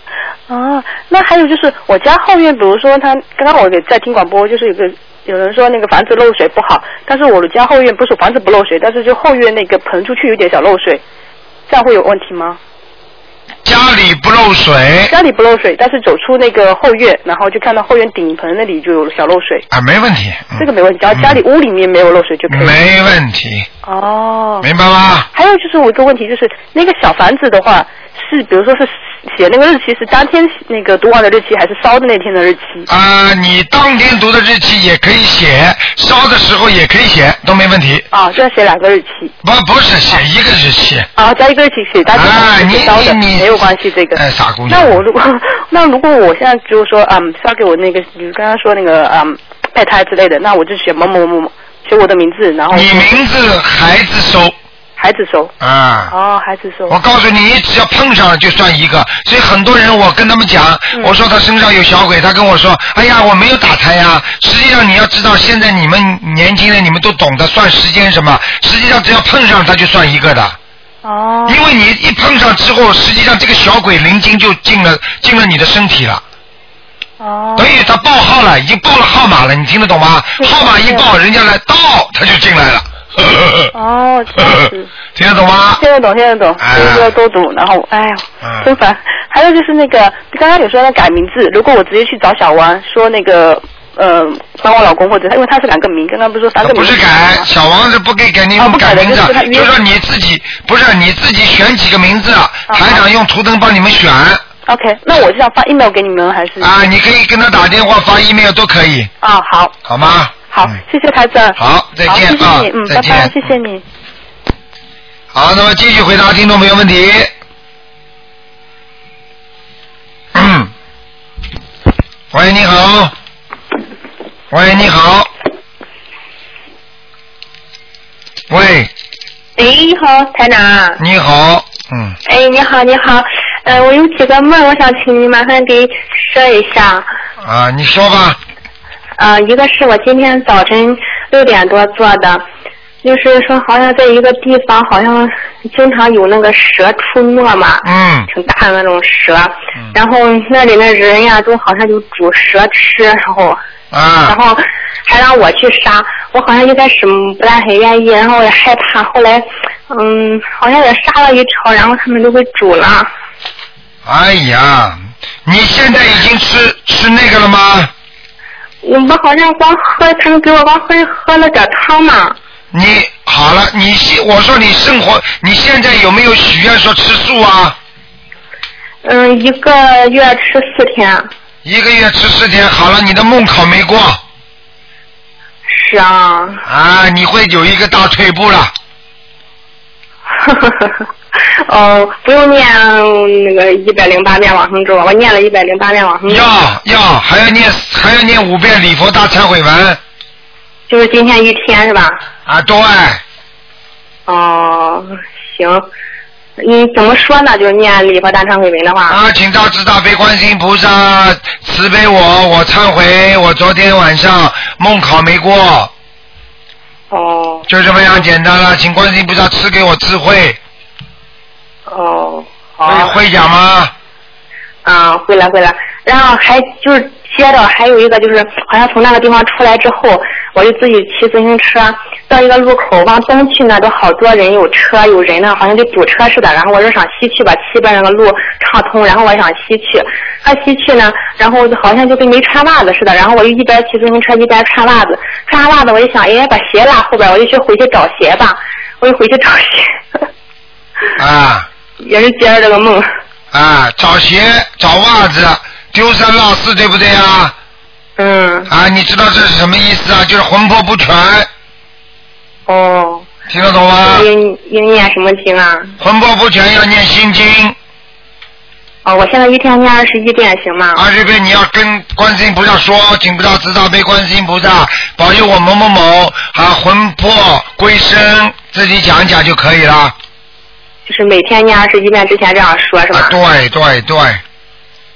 哦，那还有就是我家后院，比如说他刚刚我也在听广播，就是有人说那个房子漏水不好，但是我的家后院不是房子不漏水，但是就后院那个盆出去有点小漏水，这样会有问题吗？ 家里不漏水， 家里不漏水，但是走出那个后院，然后就看到后院顶盆那里就有小漏水。 啊，没问题。 这个没问题，只要家里屋里面没有漏水就可以。 没问题。 哦。 明白吗？ 还有就是我一个问题，就是那个小房子的话，是比如说是写那个日期是当天那个读完的日期，还是烧的那天的日期？ 你当天读的日期也可以写，烧的时候也可以写，都没问题。 啊，就要写2个日期。 不是写一个日期。 啊，加一个日期写当天烧的，没有关系这个。 傻姑娘。 那如果我现在就是说烧给我那个，你刚刚说那个备胎之类的，那我就写某某某某，写我的名字，然后。 你名字孩子收。 孩子收啊！ 哦，孩子收。 我告诉你，你只要碰上了就算一个。所以很多人，我跟他们讲，我说他身上有小鬼，他跟我说：“哎呀，我没有打胎呀。”实际上你要知道，现在你们年轻人，你们都懂得算时间什么。实际上只要碰上，他就算一个的。 哦。 因为你一碰上之后，实际上这个小鬼灵精就进了你的身体了。 哦。 等于他报号了，已经报了号码了，你听得懂吗？号码一报，人家来到，他就进来了。 哦，这样子。 听得懂吗？ 听得懂，所以说多读，然后哎呀，真烦。还有就是那个刚刚有说要改名字，如果我直接去找小王说那个帮我老公或者因为他是2个名，刚刚不是说3个名？ 不是改，小王是不给你们改名字，就说你自己不是你自己选几个名字，台长用图腾帮你们选。 OK， 那我这样发 email 给你们还是？ 你可以跟他打电话发 email 都可以。 好。 好吗？ 好，谢谢台长。 好，再见啊！谢谢你，拜拜，谢谢你。 好，那么继续回答听众朋友问题。喂，你好。喂，你好。喂。 哎，你好，台长。 你好， 哎，你好，你好，我有几个梦，我想请你麻烦给说一下。 你说吧。 一个是我今天早晨6点多做的，就是说好像在一个地方好像经常有那个蛇出没嘛，挺大的那种蛇，然后那里的人呀都好像就煮蛇吃，然后还让我去杀，我好像一开始不大很愿意，然后也害怕，后来好像也杀了一炒，然后他们都给煮了。 哎呀，你现在已经吃那个了吗？ 我好像光喝，他们给我光喝了点汤嘛。 你好了，我说你生活，你现在有没有许愿说吃素啊 ？1个月吃4天。1 个月吃4天，好了，你的梦考没过。 是啊。 你会有一个大退步了。 不用念那个108遍往生咒，我念了108遍往生咒。 还要念5遍礼佛大忏悔文。 就是今天1天是吧？ 对。 行。你怎么说呢？就是念礼佛大忏悔文的话。 请大慈大悲观世音菩萨慈悲我忏悔，我昨天晚上梦考没过。就这么样简单了，请观世音菩萨赐给我智慧。会讲吗？ 会了。然后还就是接着还有一个就是好像从那个地方出来之后，我就自己骑自行车到一个路口，往东去呢都好多人，有车有人呢，好像就堵车似的。然后我就想西去把西边那个路畅通，然后我想西去，西去呢，然后好像就跟没穿袜子似的。然后我就一边骑自行车一边穿袜子，我就想，把鞋拉后边，我就回去找鞋吧，我就回去找鞋。也是接着这个梦。 找鞋找袜子丢三落四，对不对啊？你知道这是什么意思啊？就是魂魄不全。听得懂吗？ 应念什么经啊？ 魂魄不全要念心经。 我现在一天念21遍行吗 ？20遍你要跟观世音菩萨说，请不到慈大悲观世音菩萨保佑我某某某魂魄归生，自己讲一讲就可以了。 就是每天念21遍之前这样说是吧？ 对。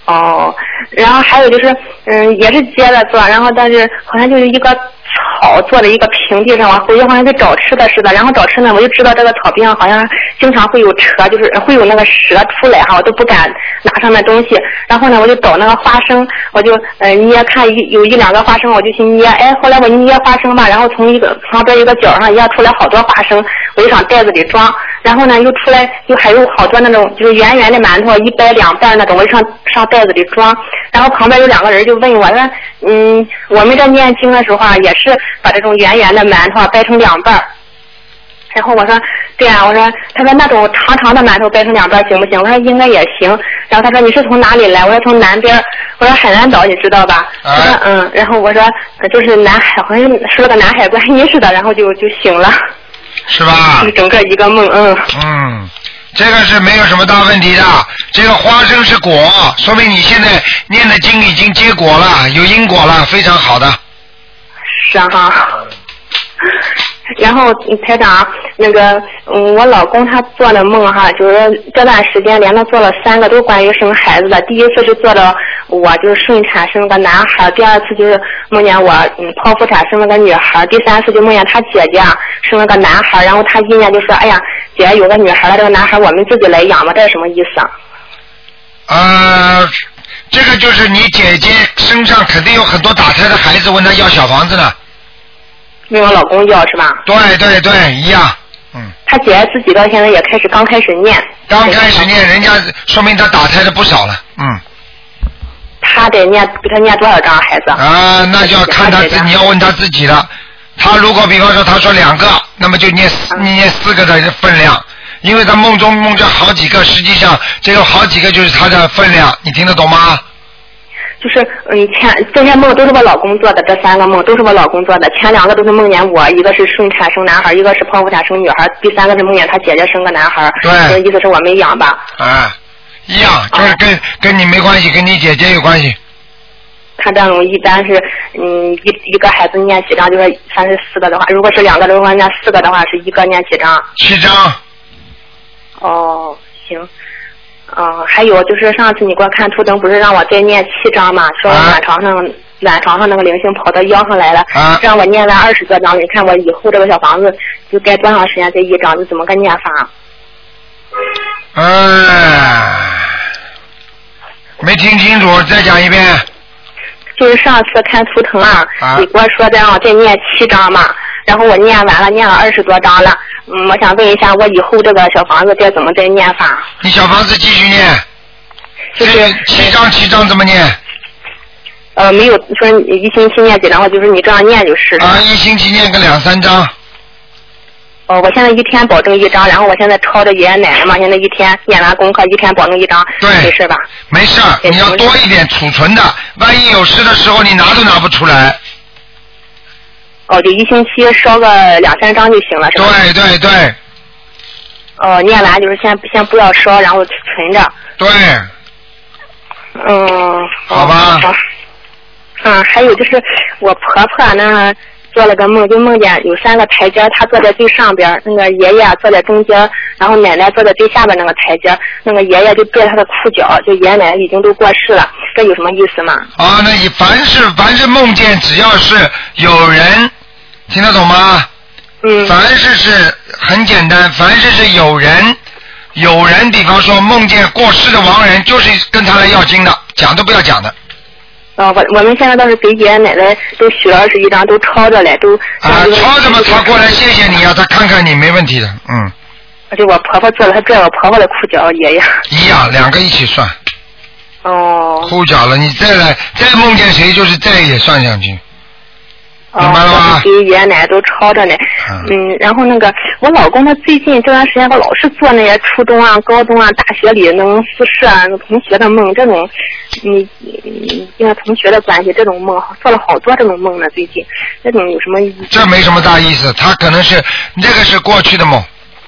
哦，然后还有就是，也是接着做，然后但是好像就是一个草做的一个平地上，我回去好像在找吃的似的，然后找吃呢，我就知道这个草地上好像经常会有蛇，就是会有那个蛇出来哈，我都不敢拿上面东西。然后呢，我就找那个花生，我就捏，看有1-2个花生，我就去捏，哎，后来我捏花生吧，然后从一个旁边一个角上压出来好多花生，我就上袋子里装，然后呢又出来又还有好多那种就是圆圆的馒头，1掰2瓣那种，我就上袋子里装。然后旁边有2个人就问我说，我们这念经的时候啊，也是把这种圆圆的馒头掰成2瓣。然后我说对啊，我说他说那种长长的馒头掰成2瓣行不行？我说应该也行。然后他说你是从哪里来？我说从南边，我说海南岛你知道吧？他说然后我说就是南海，好像说了个南海观音似的，然后就醒了。 是吧？ 就是整个一个梦， 这个是没有什么大问题的。这个花生是果，说明你现在念的经已经结果了，有因果了，非常好的。 是啊哈。然后台长，那个我老公他做的梦哈，就是这段时间连着做了3个，都关于生孩子的。第一次是做到我就是顺产生了个男孩，第2次就是梦见我剖腹产生了个女孩，第3次就梦见他姐姐生了个男孩，然后他意念就说，哎呀，姐姐有个女孩了，这个男孩我们自己来养吧，这是什么意思啊？这个就是你姐姐身上肯定有很多打胎的孩子，问她要小房子呢。 问我老公要是吧？ 对对对，一样。 他姐姐自己到现在也刚开始念。 刚开始念，人家说明他打胎的不少了。 他得念，给他念多少张孩子？ 啊，那就要看他自己，你要问他自己了。他如果比方说他说2个，那么就念4个的分量，因为他梦中梦着好几个，实际上这个好几个就是他的分量，你听得懂吗？ 就是这些梦都是我老公做的，这3个梦都是我老公做的。前2个都是梦见我，一个是顺产生男孩，一个是剖腹产生女孩，第3个是梦见他姐姐生个男孩。对，意思是我没养吧？ 一样，就是跟你没关系，跟你姐姐有关系。 他这种一般是一个孩子念几张，就是算是4个的话，如果是2个的话，念4个的话是1个念几张 ？7张。 哦，行。还有就是上次你给我看图腾，不是让我再念7张嘛？说我卵巢上那个灵性跑到腰上来了，让我念完20多张。你看我以后这个小房子就该多长时间再1张？就怎么个念法？ 没听清楚，再讲一遍。 就是上次看图腾你给我说再让我再念7张嘛，然后我念完了，念了20多张了。我想问一下，我以后这个小房子该怎么再念法？ 你小房子继续念， 就是 7张怎么念？ 没有说一星期念几张，就是你这样念就是了。 一星期念个2-3张。 我现在一天保证1张，然后我现在抄着爷爷奶奶嘛，现在一天念完功课一天保证1张， 对， 没事吧？ 没事，你要多一点储存的，万一有事的时候你拿都拿不出来。 就一星期烧个2-3张就行了，是吧？ 对对对。 念完就是先不要烧，然后存着。 对。好吧。 好。还有就是我婆婆呢做了个梦，就梦见有3个台阶，她坐在最上边，那个爷爷坐在中间，然后奶奶坐在最下边那个台阶，那个爷爷就拽她的裤脚，就爷爷奶奶已经都过世了，这有什么意思吗？ 那你凡是梦见，只要是有人，听得懂吗？凡是很简单，凡是有人，比方说梦见过世的亡人，就是跟他来要经的，讲都不要讲的。 我们现在倒是给爷爷奶奶都许了21张，都抄着嘞，都抄着嘛，他过来谢谢你啊，他看看你没问题的， 就我婆婆做了，他拽我婆婆的裤脚，爷爷一样，2个一起算。裤脚了，你再梦见谁，就是再也算上去。明白了吗？ 给爷爷奶奶都抄着呢。然后那个我老公他最近这段时间他老是做那些初中啊、高中啊、大学里那种宿舍啊、同学的梦，这种因为同学的关系，这种梦做了好多这种梦呢。最近这种有什么意思？ 这没什么大意思，他可能是这个是过去的梦。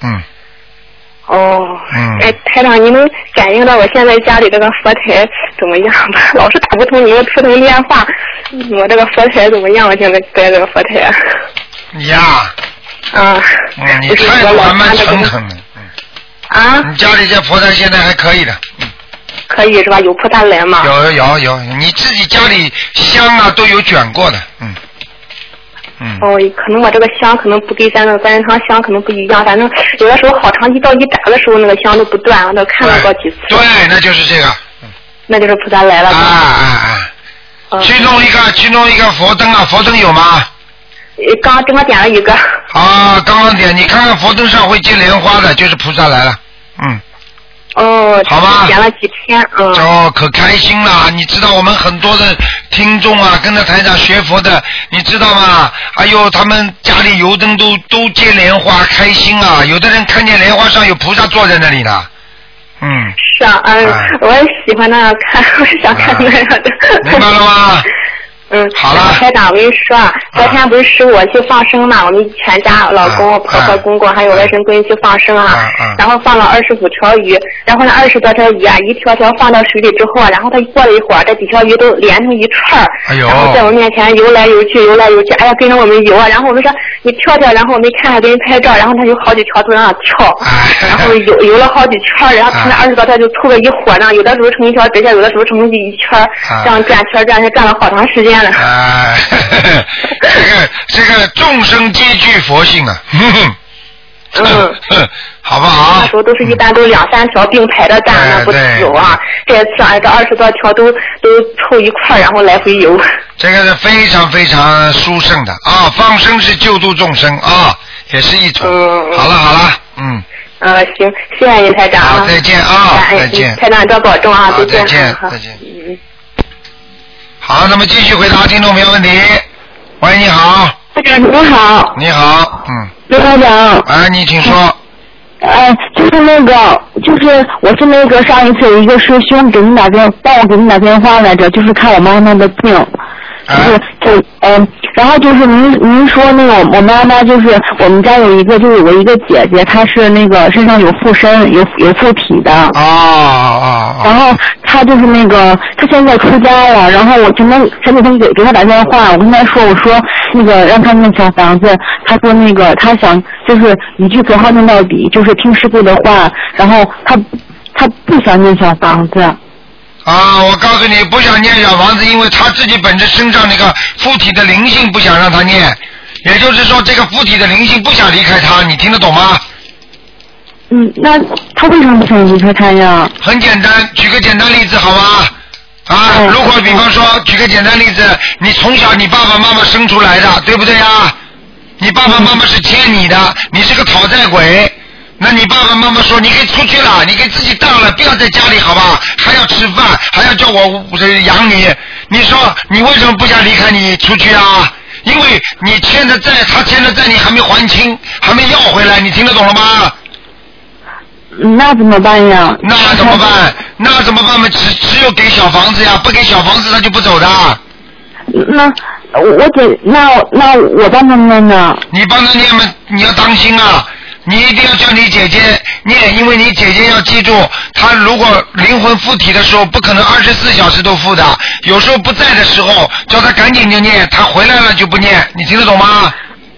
台长，你能感应到我现在家里这个佛台怎么样吧？老是打不通你们图腾电话，我这个佛台怎么样？我现在在这个佛台。 你呀？你太缓慢诚恳了。你家里这佛台现在还可以的。 可以是吧？有菩萨来吗？ 有，你自己家里香啊都有卷过的， 哦，可能我这个香可能不跟咱那个观音堂香可能不一样，反正有的时候好长一到一打的时候那个香都不断，我都看了过几次。 对，那就是这个。 那就是菩萨来了。 其中一个佛灯啊，佛灯有吗？ 刚点了一个。 啊，刚刚点，你看看佛灯上会结莲花的，就是菩萨来了。 哦， 好吧， 点了几天， 可开心了。你知道我们很多的听众啊，跟着台长学佛的，你知道吗？哎呦，他们家里油灯都结莲花，开心啊！有的人看见莲花上有菩萨坐在那里呢。 是啊，我也喜欢那样看，我也想看那样的。 明白了吗？好了。 台长，我跟你说，昨天不是15去放生嘛？我们全家老公、婆婆、公公还有外甥闺女去放生啊。然后放了25条鱼，然后那20多条鱼啊，一条条放到水里之后啊，然后他过了一会儿，这几条鱼都连成一串儿，然后在我面前游来游去，哎呀，跟着我们游啊。然后我们说你跳跳，然后我们看看给人拍照，然后他有好几条都让他跳，然后游了好几圈，然后他那20多条就凑个一伙呢，有的时候成一条直线，有的时候成一圈，这样转圈转了好长时间了。 这个众生皆具佛性啊，好不好？ 那时候都是一般都2-3条并排的站，那不有啊。这次这20多条都凑一块，然后来回游。 这个是非常非常殊胜的啊！放生是救度众生啊，也是一种。好了， 行，谢谢您台长。 好，再见啊，再见。 台长多保重啊， 再见。好，那么继续回答听众朋友问题。喂，你好。 台长你好。 你好， 刘台长。 你请说。 就是我是那个上一次有一个师兄帮我给你打电话来着，就是看我妈妈的病。然后就是您说那个我妈妈就是我们家有一个姐姐，她是那个身上有附身有附体的。然后她就是她现在出家了，然后我前几天给她打电话，我跟她说我说那个让她念小房子，她说她想就是一句口号念到底，就是听师父的话，然后她不想念小房子。 我告诉你，不想念小房子，因为他自己本身上那个附体的灵性不想让他念，也就是说这个附体的灵性不想离开他，你听得懂吗？ 那他为什么不想离开他呀？ 很简单，举个简单例子好吗？如果比方说举个简单例子，你从小你爸爸妈妈生出来的，对不对呀？你爸爸妈妈是欠你的，你是个讨债鬼。那你爸爸妈妈说你可以出去了，你可以自己当了，不要在家里好吧？还要吃饭，还要叫我养你。你说你为什么不想离开你出去啊？因为你欠的债，他欠的债你还没还清，还没要回来，你听得懂了吗？ 那怎么办呀？ 那怎么办嘛？只有给小房子呀，不给小房子他就不走的。 那我帮他念呢？ 你帮他念嘛，你要当心啊！你一定要叫你姐姐念，因为你姐姐要记住，她如果灵魂附体的时候，不可能24小时都附的，有时候不在的时候，叫她赶紧就念，她回来了就不念，你听得懂吗？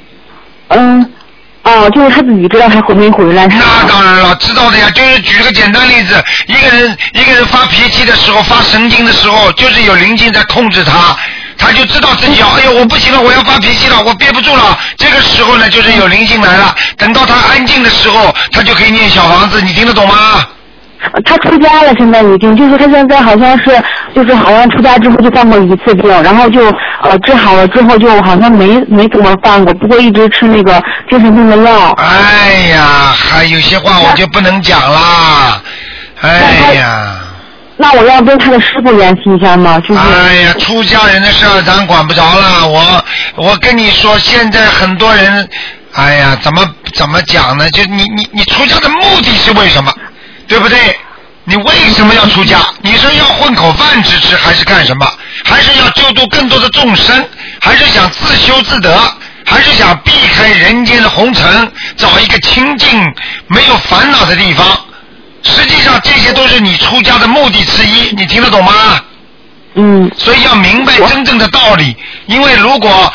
就是她自己知道她回没回来。 那当然了，知道的呀。就是举个简单例子，一个人发脾气的时候，发神经的时候，就是有灵性在控制他。他就知道自己哎呦我不行了，我要发脾气了，我憋不住了。这个时候呢，就是有灵性来了。等到他安静的时候，他就可以念小房子，你听得懂吗？ 他出家了，现在已经就是他现在好像出家之后就犯过一次病，然后就治好了之后就好像没怎么犯过，不过一直吃那个精神病的药。 哎呀，还有些话我就不能讲啦。哎呀。 那我要跟他的师傅联系一下吗？ 哎呀，出家人的事儿咱管不着了。我跟你说，现在很多人，哎呀，怎么讲呢？就你出家的目的是为什么？对不对？你为什么要出家？你是要混口饭吃，还是干什么？还是要救度更多的众生？还是想自修自得？还是想避开人间的红尘，找一个清净没有烦恼的地方？实际上这些都是你出家的目的之一，你听得懂吗？所以要明白真正的道理，因为如果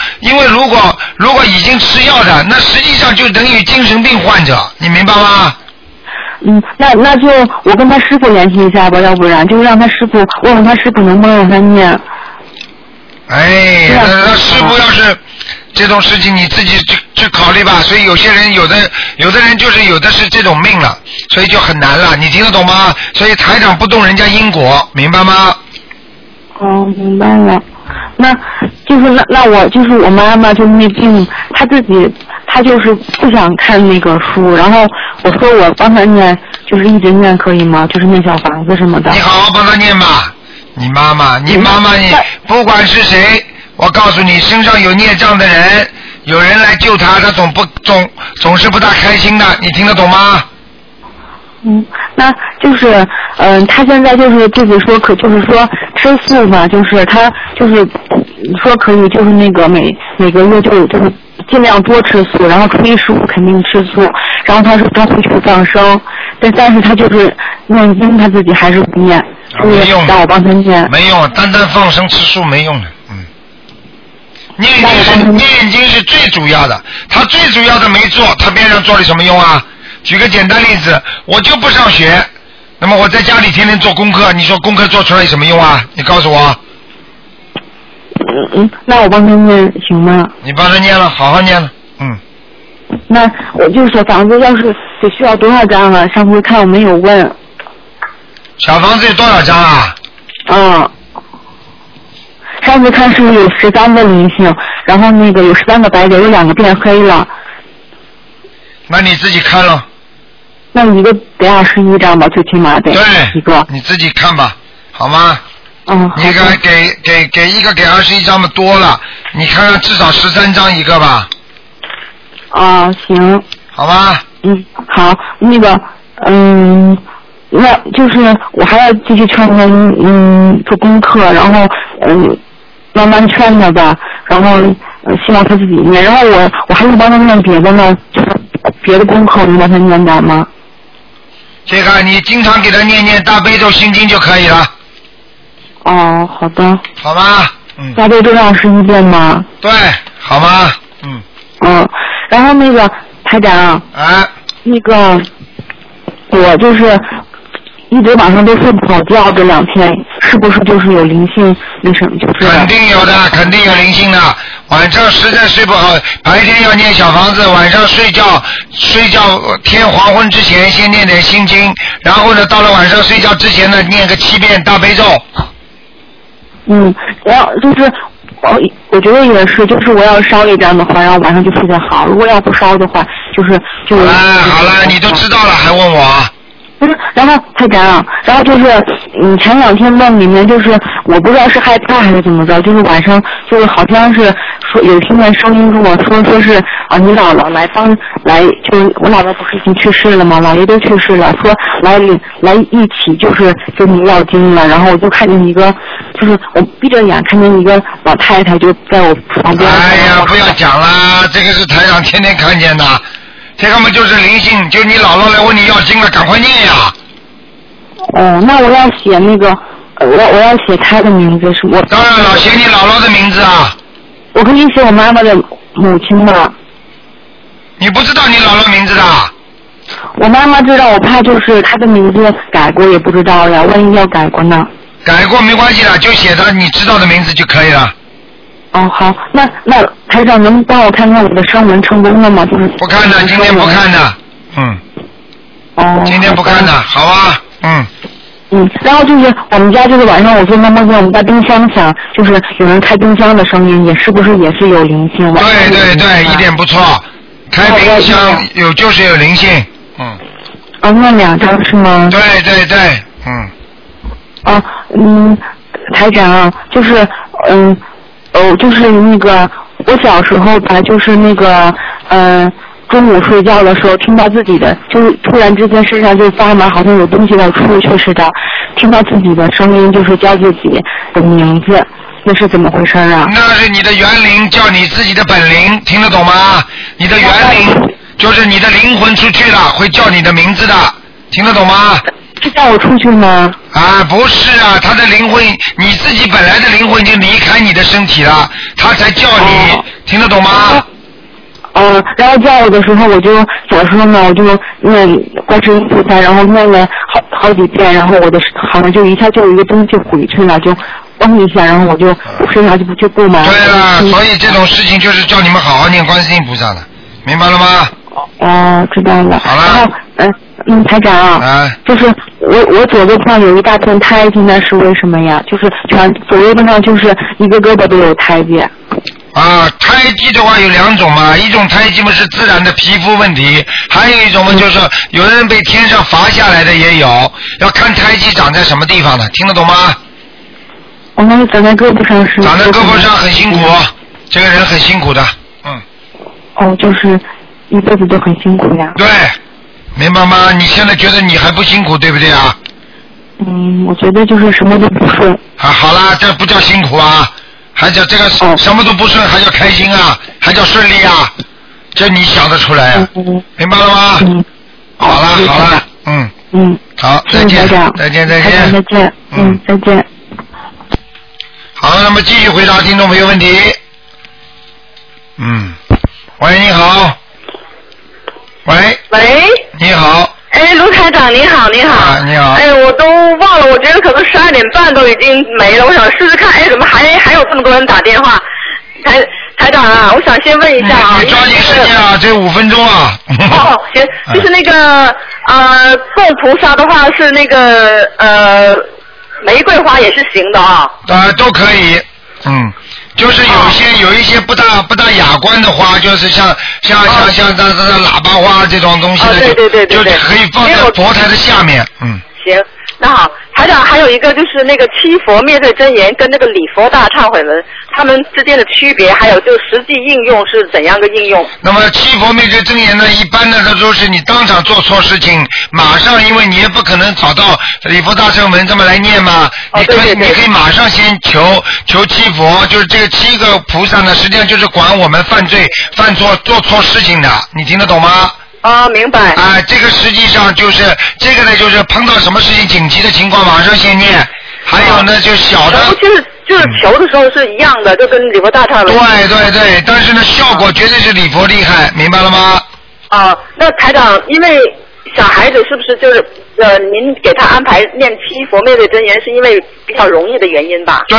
已经吃药的，那实际上就等于精神病患者，你明白吗？ 那就我跟他师傅联系一下吧，要不然就让他师傅问问他师傅能不能让他念。 哎，那师傅要是这种事情你自己去考虑吧。所以有些人有的人就是有的是这种命了，所以就很难了，你听得懂吗？所以台长不动人家因果，明白吗？ 哦，明白了。那就是那我就是我妈妈就是那病，她自己她就是不想看那个书，然后我说我帮她念，就是一直念可以吗？就是念小房子什么的。 你好好帮她念吧。你妈妈，你不管是谁，我告诉你，身上有孽障的人，有人来救他，他总是不大开心的，你听得懂吗？ 那就是他现在就是自己说就是说吃素嘛，就是他就是说可以，就是那个每个月就是尽量多吃素，然后初一15肯定吃素，然后他说他会去放生，但是他就是念经他自己还是不念。 没用， 让我帮他念。 没用，单放生吃素没用的。念经是最主要的，他最主要的没做，他边上做了什么用啊？举个简单例子，我就不上学，那么我在家里天天做功课，你说功课做出来有什么用啊？你告诉我。 那我帮他念行吗？ 你帮他念了，好好念了。 那我就是小房子要是得需要多少张啊？上回看我没有问。 小房子有多少张啊？ 上次看是有13个灵性，然后那个有13个白点，有2个变黑了。 那你自己看了。 那一个得21张吧，最起码得一个。 你自己看吧，好吗？你给一个给21张嘛多了，你看看至少13张一个吧。 行。 好吧。 好，那个那就是我还要继续劝他做功课，然后慢慢劝他吧，然后希望他自己念，然后我还能帮他念别的呢，就是别的功课能帮他念点吗？ 这个你经常给他念大悲咒心经就可以了。 好的。 好吧。 大悲咒21遍吗？ 对，好吗？ 然后那个台长。那个我就是一直晚上都睡不好觉，这2天是不是就是有灵性？那什么就是？ 肯定有的，肯定有灵性的。晚上实在睡不好，白天要念小房子，晚上睡觉天黄昏之前先念点心经，然后呢，到了晚上睡觉之前呢，念个7遍大悲咒。 然后就是我觉得也是，就是我要烧一张的话，然后晚上就睡得好；如果要不烧的话，就。 好了，你都知道了，还问我？ 不是，然后台长，然后就是前2天梦里面就是我不知道是害怕还是怎么着，就是晚上就是好像是说有听见声音跟我说是你姥姥来就是我姥姥不是已经去世了吗？姥爷都去世了，说来一起就是给你要经了，然后我就看见一个，就是我闭着眼看见一个老太太就在我旁边。 哎呀，不要讲啦，这个是台长天天看见的。这个嘛就是灵性，就你姥姥来问你要经了，赶快念呀。 那我要写那个，我要写她的名字是我。 当然了，写你姥姥的名字啊。 我可以写我妈妈的母亲吗？ 你不知道你姥姥名字的？ 我妈妈知道，我怕就是她的名字改过也不知道呀，万一要改过呢？ 改过没关系的，就写她你知道的名字就可以了。 好，那台长能帮我看看我的声纹成功了吗？就是不看的，今天不看的。今天不看的，好吧？ 然后就是我们家就是晚上我做梦梦见我们家冰箱响，就是有人开冰箱的声音，是不是也是有灵性？ 对，一点不错。开冰箱就是有灵性。 那2张是吗？ 对。 台长就是就是那个我小时候吧，就是那个中午睡觉的时候听到自己的，就是突然之间身上就发麻，好像有东西要出去似的，听到自己的声音就是叫自己的名字，那是怎么回事啊？ 那是你的元灵叫你自己的本灵，听得懂吗？你的元灵就是你的灵魂出去了，会叫你的名字的，听得懂吗？ 是叫我出去吗？ 不是啊，他的灵魂，你自己本来的灵魂已经离开你的身体了，他才叫你，听得懂吗？ 然后叫我的时候，我就小时候呢，我就念观世音菩萨，然后念了好几遍，然后我的好像就一下就有一个东西回去了，就嗡一下，然后我就身上就不满。 对了，所以这种事情就是叫你们好好念观世音菩萨的，明白了吗？ 知道了。 好了。 然后台长啊，就是我左胳膊上有一大片胎记，那是为什么呀？就是左胳膊上就是一个胳膊都有胎记。 胎记的话有2种嘛，一种胎记嘛是自然的皮肤问题，还有一种嘛就是有人被天上罚下来的也有，要看胎记长在什么地方的，听得懂吗？ 那就长在胳膊上是。 长在胳膊上很辛苦，这个人很辛苦的， 就是一辈子都很辛苦呀。 对，明白吗？你现在觉得你还不辛苦，对不对啊？ 我觉得就是什么都不顺。 好啦，这不叫辛苦啊，还叫这个什么都不顺，还叫开心啊，还叫顺利啊，这你想得出来啊？明白了吗？好了，好，再见，再见。 再见。 好，那么继续回答听众朋友问题。喂，你好。喂，你好。 卢台长你好。 你好。 我都忘了，我觉得可能12点半都已经没了，我想试试看，怎么还有这么多人打电话？台长啊，我想先问一下啊。 你抓紧时间啊，这5分钟啊。 行，就是那个供菩萨的话是那个玫瑰花也是行的啊。 都可以，就是有一些不大雅观的花，就是像喇叭花这种东西的， 对， 就可以放在佛台的下面。 行，那好，台长还有一个就是那个七佛灭罪真言跟那个礼佛大忏悔文，它们之间的区别，还有就实际应用是怎样个应用？ 那么七佛灭罪真言呢，一般的都是你当场做错事情，马上，因为你也不可能找到礼佛大忏文这么来念嘛，你可以马上先求七佛，就是这个7个菩萨呢，实际上就是管我们做错事情的，你听得懂吗？ 明白。 这个实际上就是这个呢，就是碰到什么事情紧急的情况，马上先念。还有呢，就小的。 就是求的时候是一样的，就跟礼佛大忏文。 对，但是呢，效果绝对是礼佛厉害，明白了吗？ 那台长，因为小孩子是不是就是您给他安排念七佛灭罪真言，是因为比较容易的原因吧？ 对。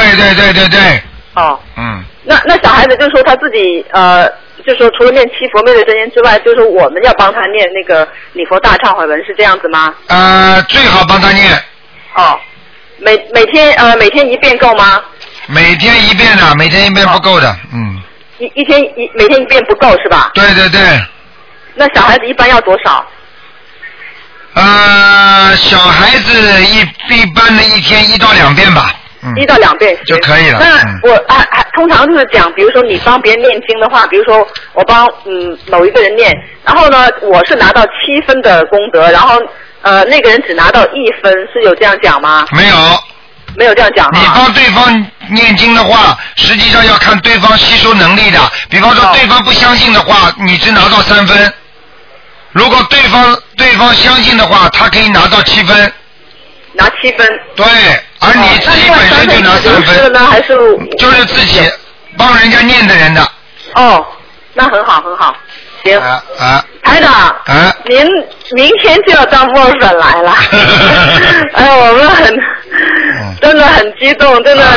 那小孩子就说他自己就说除了念七佛灭罪真言之外，就是我们要帮他念那个礼佛大忏悔文，是这样子吗？ 最好帮他念。 每天一遍够吗？ 每天一遍的，每天一遍不够的， 每天一遍不够是吧？ 对。 那小孩子一般要多少？ 小孩子一般的一天1到2遍吧。 1到2遍就可以了。 那我通常就是讲，比如说你帮别人念经的话，比如说我帮某一个人念，然后呢我是拿到7分的功德，然后那个人只拿到1分，是有这样讲吗？没有这样讲。 你帮对方念经的话，实际上要看对方吸收能力的。比方说对方不相信的话，你只拿到3分；如果对方相信的话，他可以拿到7分。 拿7分。 对，而你自己本身就拿3分。 呢还是就是自己帮人家念的人的。 那很好。行。台长。您明天就要到墨尔本来了。我们真的很激动，真的，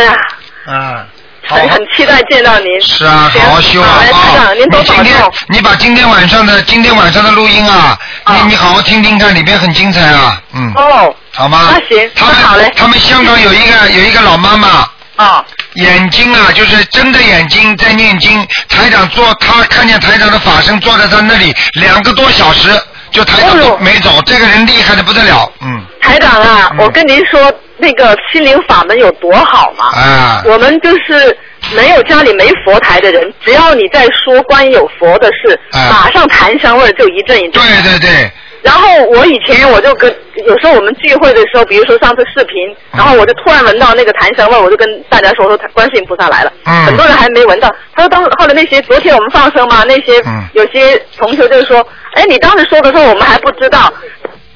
很期待见到您。 是啊，好好修啊！ 台长，您多保重。 你把今天晚上的录音啊，你好好听听看，里边很精彩啊。好吗？ 那行，好嘞。 他们香港有一个老妈妈。眼睛啊，就是睁着眼睛在念经，台长他看见台长的法身坐在他那里2个多小时，就台长都没走，这个人厉害的不得了。 台长啊，我跟您说那个心灵法门有多好嘛？我们就是没有家里没佛台的人，只要你在说关于有佛的事，马上檀香味就一阵一阵。 对。 然后我以前有时候我们聚会的时候，比如说上次视频，然后我就突然闻到那个檀香味，我就跟大家说观世音菩萨来了。很多人还没闻到。他说后来那些昨天我们放生嘛，那些有些同学就是说，你当时说的时候我们还不知道。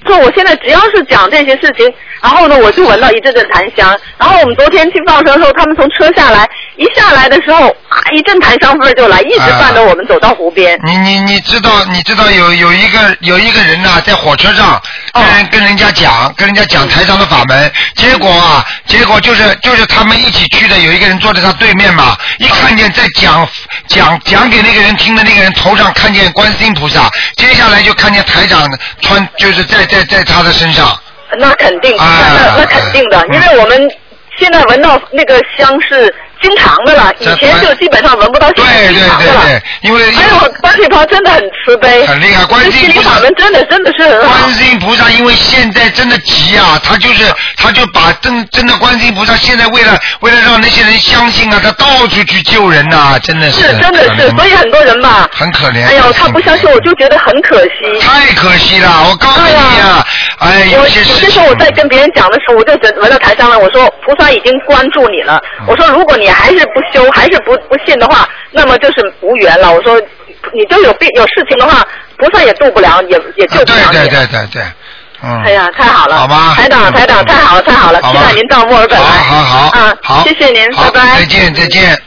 说我现在只要是讲这些事情，然后呢我就闻到一阵阵檀香。然后我们昨天去放生的时候，他们从车下来，一下来的时候啊，一阵檀香味就来，一直伴着我们走到湖边。 你知道有一个人呐、在火车上跟人家讲台上的法门，结果就是他们一起去的，有一个人坐在他对面嘛，一看见在讲给那个人听的那个人头上看见观世音菩萨，接下来就看见台长就是在他的身上。 那肯定，那肯定的，因为我们现在闻到那个香是经常的了，以前就基本上闻不到现在经常的了。 对，因为还有观世音菩萨真的很慈悲， 很厉害，观世音菩萨真的是很好。 观世音菩萨因为现在真的急啊，他就把真的观世音菩萨现在为了让那些人相信啊，他到处去救人呐、真的是。 是真的是，所以很多人吧， 很可怜。 哎呦，他不相信，我就觉得很可惜。 太可惜了，我告诉你啊，有些时候我在跟别人讲的时候，我就闻到台上了，我说菩萨已经关注你了，我说如果你还是不修，还是不信的话，那么就是无缘了。我说你就有事情的话，菩萨也渡不了，也救不了你。 对。 哎呀，太好了！ 好吧， 台长，太好了！期待您到墨尔本来。 好， 谢谢您，拜拜。 再见。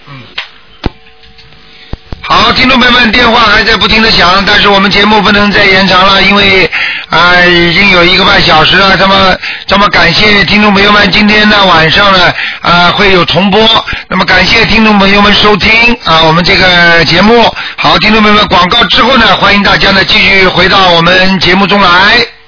好，听众朋友们，电话还在不停的响，但是我们节目不能再延长了，因为已经有1个半小时了。这么感谢听众朋友们，今天呢晚上呢会有重播，那么感谢听众朋友们收听我们这个节目。好，听众朋友们，广告之后呢，欢迎大家呢继续回到我们节目中来。